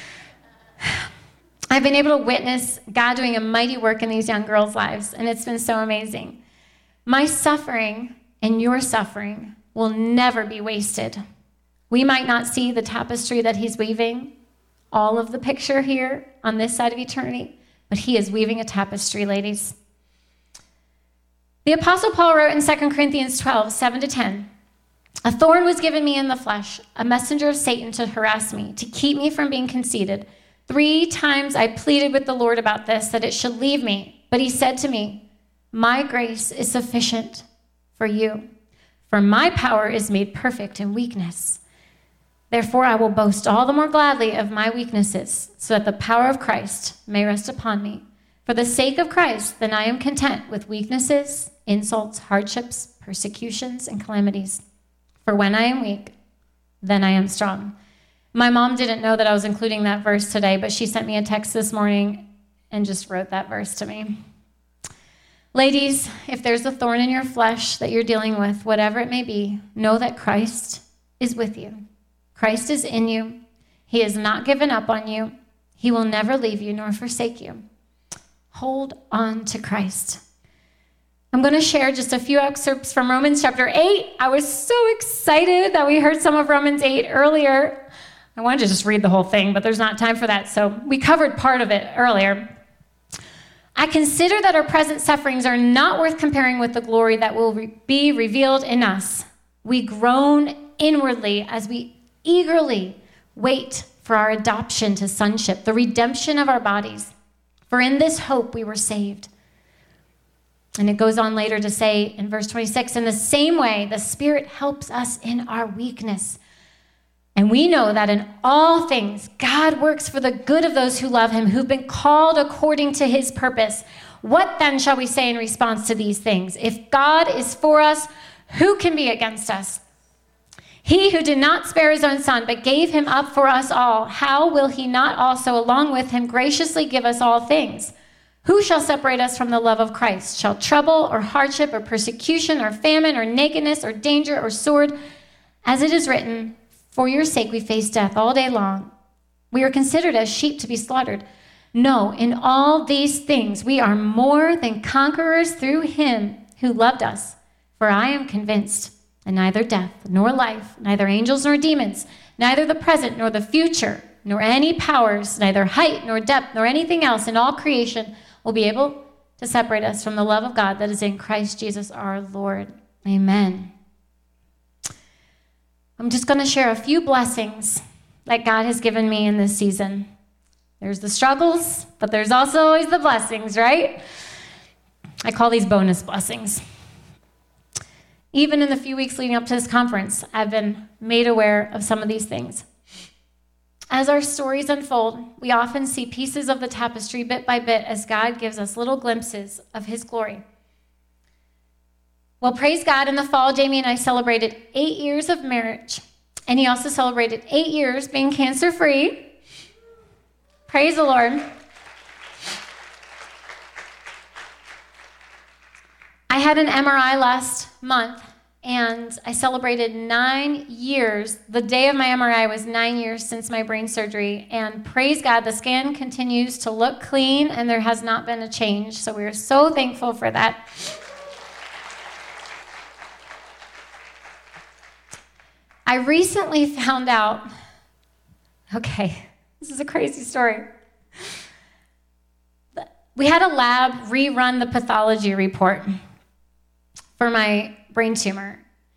I've been able to witness God doing a mighty work in these young girls' lives, and it's been so amazing. My suffering and your suffering will never be wasted. We might not see the tapestry that he's weaving, all of the picture here on this side of eternity, but he is weaving a tapestry, ladies. The Apostle Paul wrote in Second Corinthians twelve, seven to ten, a thorn was given me in the flesh, a messenger of Satan to harass me, to keep me from being conceited. Three times I pleaded with the Lord about this, that it should leave me. But he said to me, my grace is sufficient for you, for my power is made perfect in weakness. Therefore, I will boast all the more gladly of my weaknesses, so that the power of Christ may rest upon me. For the sake of Christ, then I am content with weaknesses, insults, hardships, persecutions, and calamities. For when I am weak, then I am strong. My mom didn't know that I was including that verse today, but she sent me a text this morning and just wrote that verse to me. Ladies, if there's a thorn in your flesh that you're dealing with, whatever it may be, know that Christ is with you. Christ is in you. He has not given up on you. He will never leave you nor forsake you. Hold on to Christ. I'm going to share just a few excerpts from Romans chapter eight. I was so excited that we heard some of Romans eight earlier. I wanted to just read the whole thing, but there's not time for that, so we covered part of it earlier. I consider that our present sufferings are not worth comparing with the glory that will re- be revealed in us. We groan inwardly as we eagerly wait for our adoption to sonship, the redemption of our bodies. For in this hope we were saved. And it goes on later to say in verse twenty-six, in the same way, the Spirit helps us in our weakness. And we know that in all things, God works for the good of those who love him, who've been called according to his purpose. What then shall we say in response to these things? If God is for us, who can be against us? He who did not spare his own son, but gave him up for us all, how will he not also along with him graciously give us all things? Who shall separate us from the love of Christ? Shall trouble or hardship or persecution or famine or nakedness or danger or sword? As it is written, for your sake we face death all day long. We are considered as sheep to be slaughtered. No, in all these things we are more than conquerors through him who loved us. For I am convinced that neither death nor life, neither angels nor demons, neither the present nor the future, nor any powers, neither height nor depth nor anything else in all creation will be able to separate us from the love of God that is in Christ Jesus our Lord. Amen. I'm just going to share a few blessings that God has given me in this season. There's the struggles, but there's also always the blessings, right? I call these bonus blessings. Even in the few weeks leading up to this conference, I've been made aware of some of these things. As our stories unfold, we often see pieces of the tapestry bit by bit as God gives us little glimpses of his glory. Well, praise God, in the fall, Jamie and I celebrated eight years of marriage, and he also celebrated eight years being cancer-free. Praise the Lord. I had an M R I last month, and I celebrated nine years. The day of my M R I was nine years since my brain surgery, and praise God, the scan continues to look clean, and there has not been a change, so we are so thankful for that. I recently found out, okay, this is a crazy story. We had a lab rerun the pathology report for my brain tumor.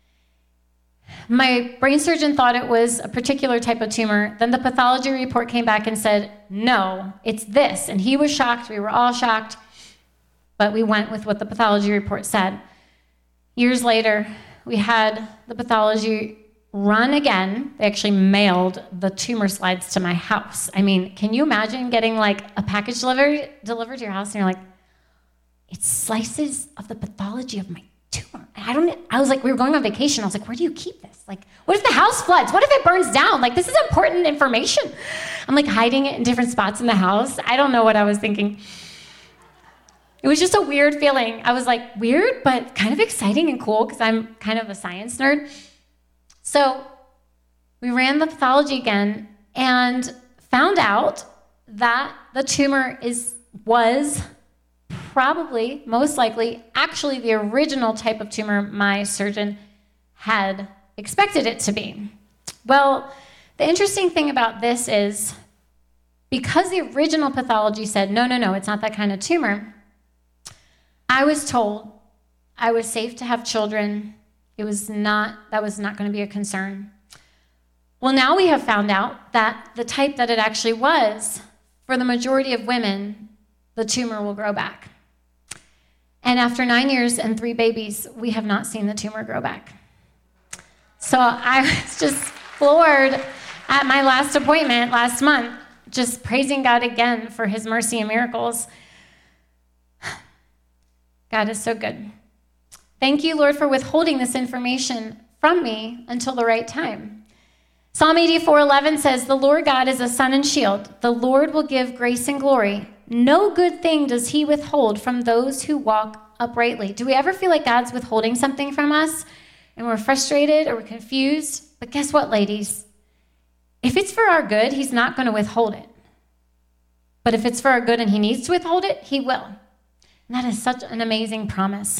My brain surgeon thought it was a particular type of tumor. Then the pathology report came back and said, no, it's this. And he was shocked. We were all shocked. But we went with what the pathology report said. Years later, we had the pathology run again. They actually mailed the tumor slides to my house. I mean, can you imagine getting like a package delivered delivered to your house and you're like, it's slices of the pathology of my tumor. And I don't, I was like, we were going on vacation. I was like, where do you keep this? Like, what if the house floods? What if it burns down? Like, this is important information. I'm like hiding it in different spots in the house. I don't know what I was thinking. It was just a weird feeling. I was like, weird, but kind of exciting and cool because I'm kind of a science nerd. So we ran the pathology again and found out that the tumor is was probably, most likely, actually the original type of tumor my surgeon had expected it to be. Well, the interesting thing about this is because the original pathology said, no, no, no, it's not that kind of tumor, I was told I was safe to have children. It was not, that was not going to be a concern. Well, now we have found out that the type that it actually was, for the majority of women, the tumor will grow back. And after nine years and three babies, we have not seen the tumor grow back. So I was just floored at my last appointment last month, just praising God again for his mercy and miracles. God is so good. Thank you, Lord, for withholding this information from me until the right time. Psalm eighty-four eleven says, the Lord God is a sun and shield. The Lord will give grace and glory. No good thing does he withhold from those who walk uprightly. Do we ever feel like God's withholding something from us and we're frustrated or we're confused? But guess what, ladies? If it's for our good, he's not going to withhold it. But if it's for our good and he needs to withhold it, he will. And that is such an amazing promise.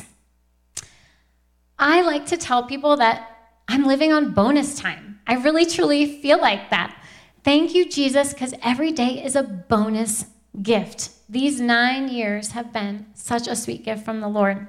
I like to tell people that I'm living on bonus time. I really, truly feel like that. Thank you, Jesus, because every day is a bonus gift. These nine years have been such a sweet gift from the Lord.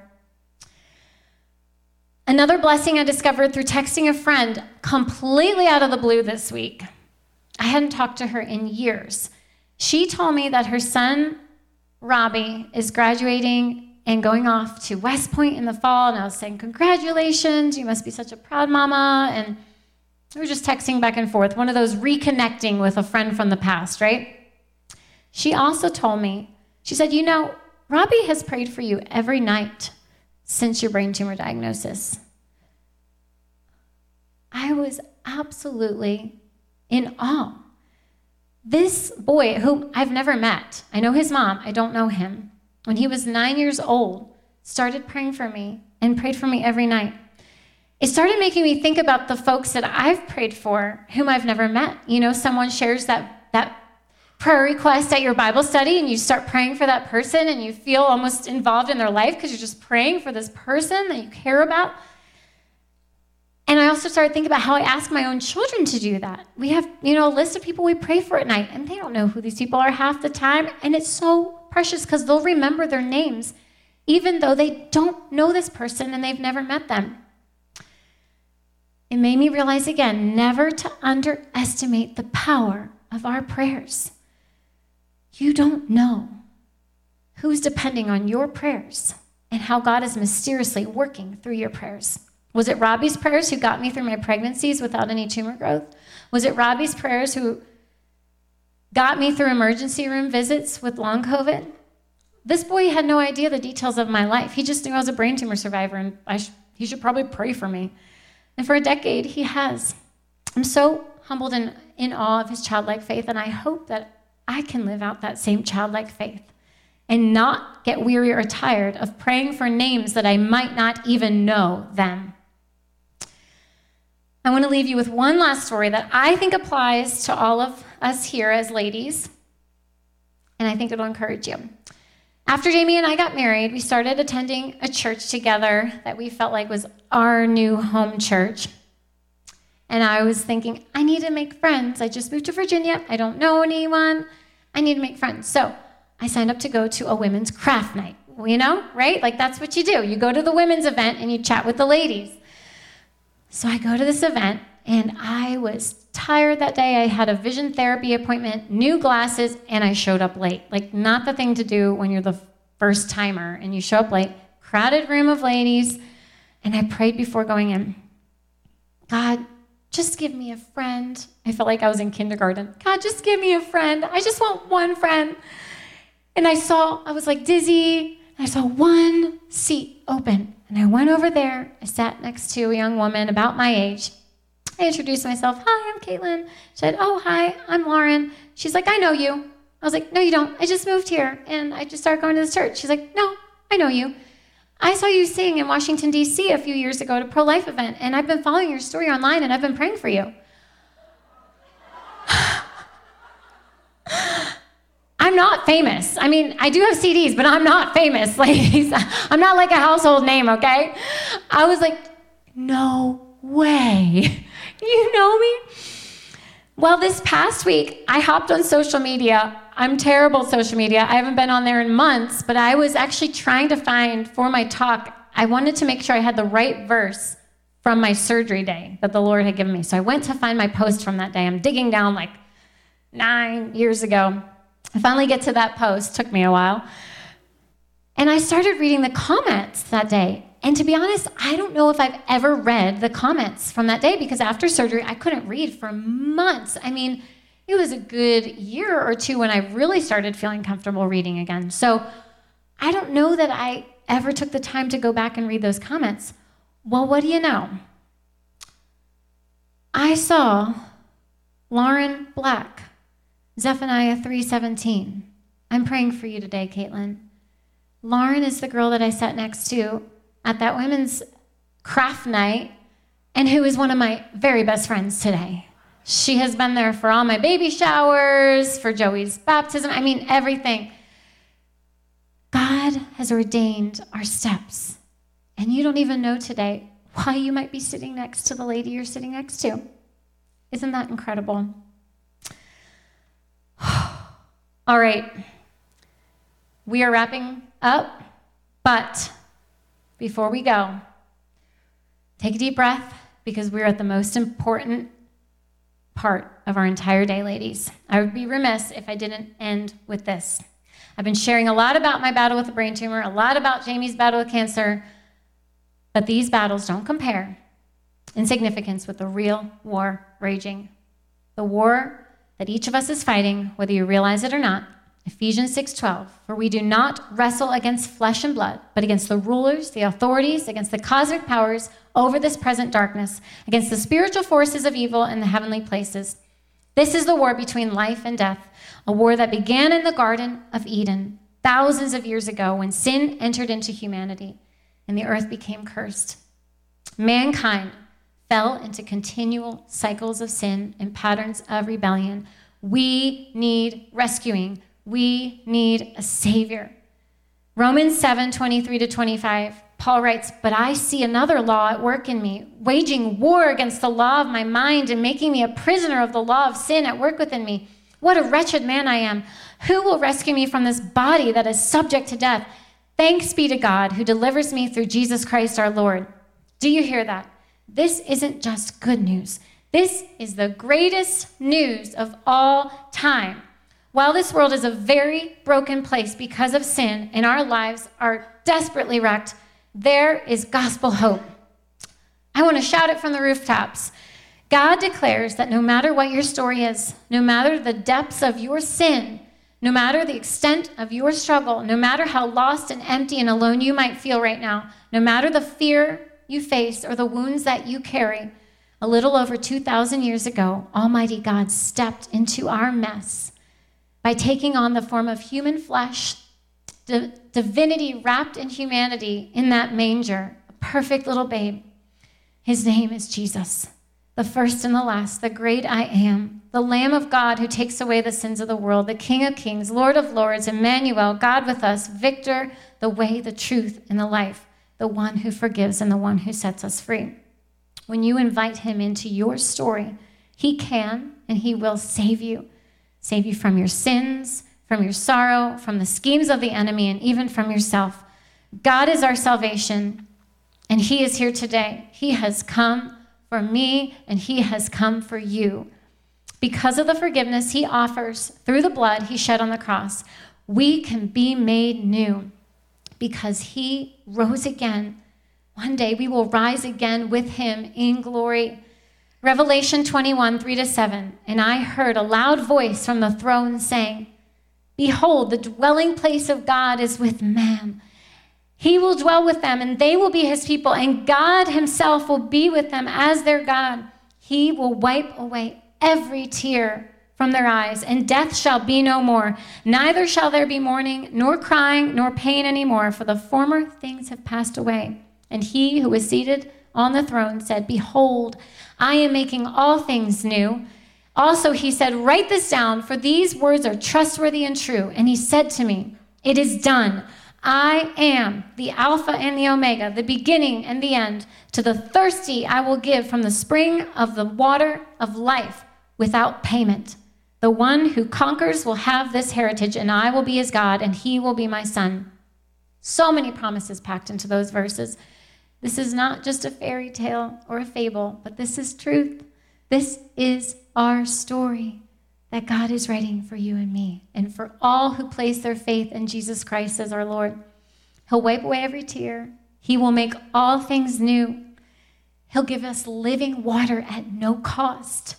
Another blessing I discovered through texting a friend completely out of the blue this week. I hadn't talked to her in years. She told me that her son, Robbie, is graduating and going off to West Point in the fall, and I was saying, congratulations, you must be such a proud mama, and we were just texting back and forth, one of those reconnecting with a friend from the past, right? She also told me, she said, you know, Robbie has prayed for you every night since your brain tumor diagnosis. I was absolutely in awe. This boy, who I've never met, I know his mom, I don't know him, when he was nine years old, started praying for me and prayed for me every night. It started making me think about the folks that I've prayed for whom I've never met. You know, someone shares that, that prayer request at your Bible study and you start praying for that person and you feel almost involved in their life because you're just praying for this person that you care about. And I also started thinking about how I ask my own children to do that. We have, you know, a list of people we pray for at night, and they don't know who these people are half the time. And it's so precious because they'll remember their names, even though they don't know this person and they've never met them. It made me realize again, never to underestimate the power of our prayers. You don't know who's depending on your prayers and how God is mysteriously working through your prayers. Was it Robbie's prayers who got me through my pregnancies without any tumor growth? Was it Robbie's prayers who got me through emergency room visits with long COVID? This boy had no idea the details of my life. He just knew I was a brain tumor survivor and I sh- he should probably pray for me. And for a decade, he has. I'm so humbled and in awe of his childlike faith, and I hope that I can live out that same childlike faith and not get weary or tired of praying for names that I might not even know them. I want to leave you with one last story that I think applies to all of us here as ladies, and I think it'll encourage you. After Jamie and I got married, we started attending a church together that we felt like was our new home church. And I was thinking, I need to make friends. I just moved to Virginia. I don't know anyone. I need to make friends. So I signed up to go to a women's craft night. Well, you know, right? Like that's what you do. You go to the women's event and you chat with the ladies. So I go to this event, and I was tired that day. I had a vision therapy appointment, new glasses, and I showed up late. Like, not the thing to do when you're the first timer and you show up late. Crowded room of ladies, and I prayed before going in. God, just give me a friend. I felt like I was in kindergarten. God, just give me a friend. I just want one friend. And I saw, I was like dizzy. I saw one seat open. And I went over there. I sat next to a young woman about my age. I introduced myself. Hi, I'm Caitlin. She said, oh, hi, I'm Lauren. She's like, I know you. I was like, no, you don't. I just moved here, and I just started going to this church. She's like, no, I know you. I saw you sing in Washington, D C a few years ago at a pro-life event, and I've been following your story online, and I've been praying for you. I'm not famous. I mean, I do have C Ds, but I'm not famous, ladies. I'm not like a household name, okay? I was like, no way. You know me? Well, this past week, I hopped on social media. I'm terrible at social media. I haven't been on there in months, but I was actually trying to find, for my talk, I wanted to make sure I had the right verse from my surgery day that the Lord had given me. So I went to find my post from that day. I'm digging down like nine years ago. I finally get to that post, took me a while. And I started reading the comments that day. And to be honest, I don't know if I've ever read the comments from that day because after surgery, I couldn't read for months. I mean, it was a good year or two when I really started feeling comfortable reading again. So I don't know that I ever took the time to go back and read those comments. Well, what do you know? I saw Lauren Black, Zephaniah three seventeen. I'm praying for you today, Caitlin. Lauren is the girl that I sat next to at that women's craft night and who is one of my very best friends today. She has been there for all my baby showers, for Joey's baptism, I mean, everything. God has ordained our steps. And you don't even know today why you might be sitting next to the lady you're sitting next to. Isn't that incredible? All right. We are wrapping up, but before we go, take a deep breath because we're at the most important part of our entire day, ladies. I would be remiss if I didn't end with this. I've been sharing a lot about my battle with a brain tumor, a lot about Jamie's battle with cancer, but these battles don't compare in significance with the real war raging. The war that each of us is fighting, whether you realize it or not, Ephesians six twelve, for we do not wrestle against flesh and blood, but against the rulers, the authorities, against the cosmic powers over this present darkness, against the spiritual forces of evil in the heavenly places. This is the war between life and death, a war that began in the Garden of Eden thousands of years ago when sin entered into humanity and the earth became cursed. Mankind fell into continual cycles of sin and patterns of rebellion. We need rescuing. We need a savior. Romans seven twenty-three to twenty-five, Paul writes, but I see another law at work in me, waging war against the law of my mind and making me a prisoner of the law of sin at work within me. What a wretched man I am. Who will rescue me from this body that is subject to death? Thanks be to God who delivers me through Jesus Christ our Lord. Do you hear that? This isn't just good news. This is the greatest news of all time. While this world is a very broken place because of sin and our lives are desperately wrecked, there is gospel hope. I want to shout it from the rooftops. God declares that no matter what your story is, no matter the depths of your sin, no matter the extent of your struggle, no matter how lost and empty and alone you might feel right now, no matter the fear you face or the wounds that you carry, a little over two thousand years ago, Almighty God stepped into our mess by taking on the form of human flesh, di- divinity wrapped in humanity in that manger, a perfect little babe. His name is Jesus, the first and the last, the great I am, the Lamb of God who takes away the sins of the world, the King of kings, Lord of lords, Emmanuel, God with us, Victor, the way, the truth, and the life, the one who forgives and the one who sets us free. When you invite him into your story, he can and he will save you. Save you from your sins, from your sorrow, from the schemes of the enemy, and even from yourself. God is our salvation, and he is here today. He has come for me, and he has come for you. Because of the forgiveness he offers through the blood he shed on the cross, we can be made new. Because he rose again. One day we will rise again with him in glory. Revelation twenty-one, three to seven, and I heard a loud voice from the throne saying, behold, the dwelling place of God is with man. He will dwell with them, and they will be his people, and God himself will be with them as their God. He will wipe away every tear from their eyes, and death shall be no more. Neither shall there be mourning, nor crying, nor pain anymore, for the former things have passed away. And he who was seated on the throne said, behold, I am making all things new. Also he said, write this down, for these words are trustworthy and true. And he said to me, it is done. I am the Alpha and the Omega, the beginning and the end. To the thirsty I will give from the spring of the water of life without payment. The one who conquers will have this heritage, and I will be his God, and he will be my son. So many promises packed into those verses. This is not just a fairy tale or a fable, but this is truth. This is our story that God is writing for you and me, and for all who place their faith in Jesus Christ as our Lord. He'll wipe away every tear. He will make all things new. He'll give us living water at no cost.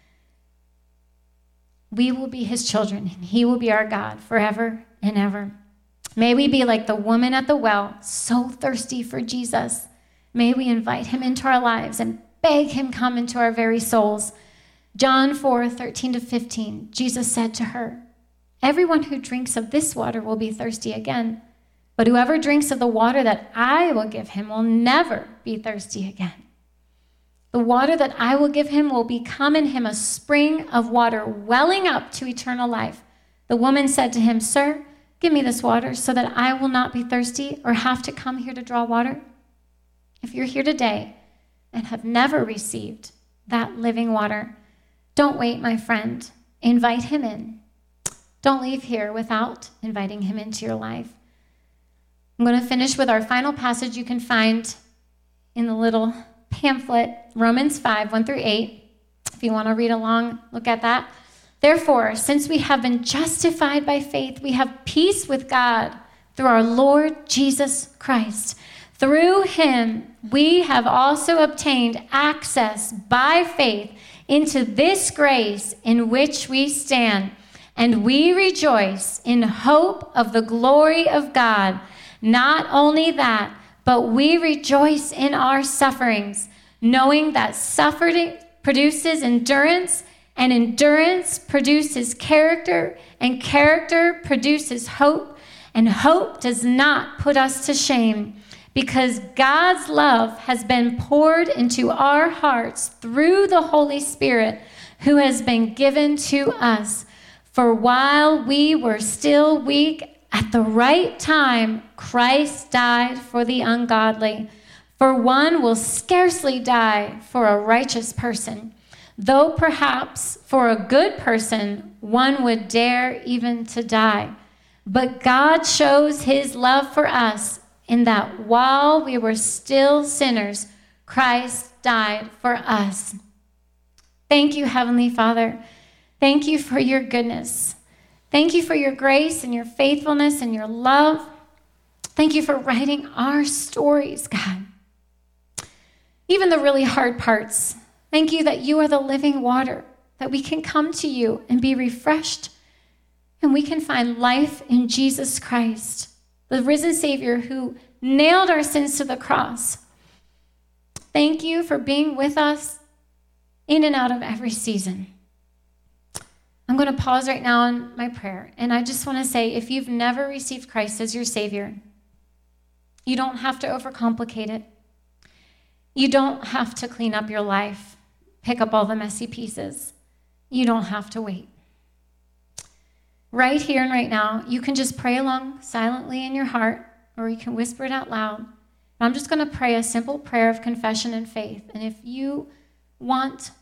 We will be his children, and he will be our God forever and ever. May we be like the woman at the well, so thirsty for Jesus. May we invite him into our lives and beg him come into our very souls. John four, thirteen to fifteen, Jesus said to her, everyone who drinks of this water will be thirsty again, but whoever drinks of the water that I will give him will never be thirsty again. The water that I will give him will become in him a spring of water welling up to eternal life. The woman said to him, sir, give me this water so that I will not be thirsty or have to come here to draw water. If you're here today and have never received that living water, don't wait, my friend. Invite him in. Don't leave here without inviting him into your life. I'm going to finish with our final passage you can find in the little pamphlet, Romans five, one through eight. If you want to read along, look at that. Therefore, since we have been justified by faith, we have peace with God through our Lord Jesus Christ. Through him, we have also obtained access by faith into this grace in which we stand and we rejoice in hope of the glory of God. Not only that, but we rejoice in our sufferings, knowing that suffering produces endurance, and endurance produces character, and character produces hope, and hope does not put us to shame, because God's love has been poured into our hearts through the Holy Spirit who has been given to us. For while we were still weak, at the right time, Christ died for the ungodly. For one will scarcely die for a righteous person, though perhaps for a good person one would dare even to die. But God shows his love for us in that while we were still sinners, Christ died for us. Thank you, Heavenly Father. Thank you for your goodness. Thank you for your grace and your faithfulness and your love. Thank you for writing our stories, God. Even the really hard parts. Thank you that you are the living water, that we can come to you and be refreshed, and we can find life in Jesus Christ, the risen Savior who nailed our sins to the cross. Thank you for being with us in and out of every season. I'm going to pause right now on my prayer, and I just want to say, if you've never received Christ as your Savior, you don't have to overcomplicate it. You don't have to clean up your life, pick up all the messy pieces. You don't have to wait. Right here and right now, you can just pray along silently in your heart, or you can whisper it out loud. I'm just going to pray a simple prayer of confession and faith. And if you want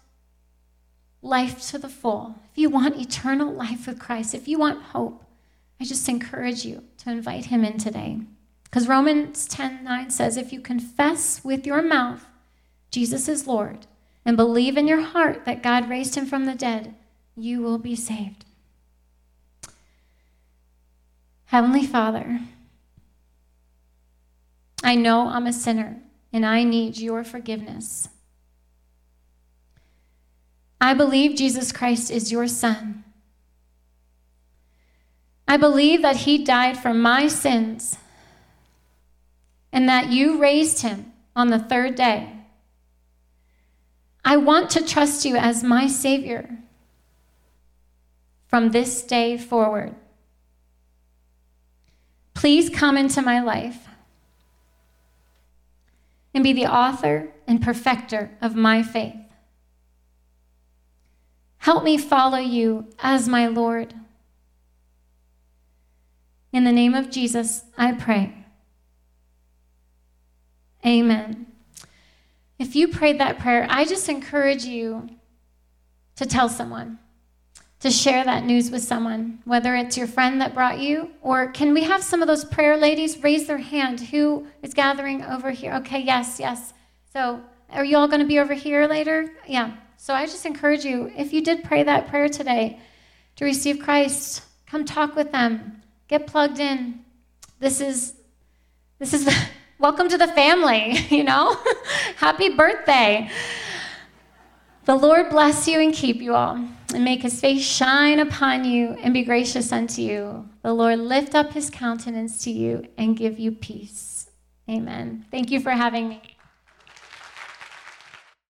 life to the full, if you want eternal life with Christ, if you want hope, I just encourage you to invite him in today. Because Romans ten nine says, if you confess with your mouth Jesus is Lord and believe in your heart that God raised him from the dead, you will be saved. Heavenly Father, I know I'm a sinner and I need your forgiveness. I believe Jesus Christ is your Son. I believe that he died for my sins and that you raised him on the third day. I want to trust you as my Savior from this day forward. Please come into my life and be the author and perfecter of my faith. Help me follow you as my Lord. In the name of Jesus, I pray. Amen. If you prayed that prayer, I just encourage you to tell someone, to share that news with someone, whether it's your friend that brought you, or can we have some of those prayer ladies raise their hand? Who is gathering over here? Okay, yes, yes. So are you all going to be over here later? Yeah. So I just encourage you, if you did pray that prayer today to receive Christ, come talk with them. Get plugged in. This is, this is the, welcome to the family, you know? Happy birthday. The Lord bless you and keep you all, and make his face shine upon you and be gracious unto you. The Lord lift up his countenance to you and give you peace. Amen. Thank you for having me.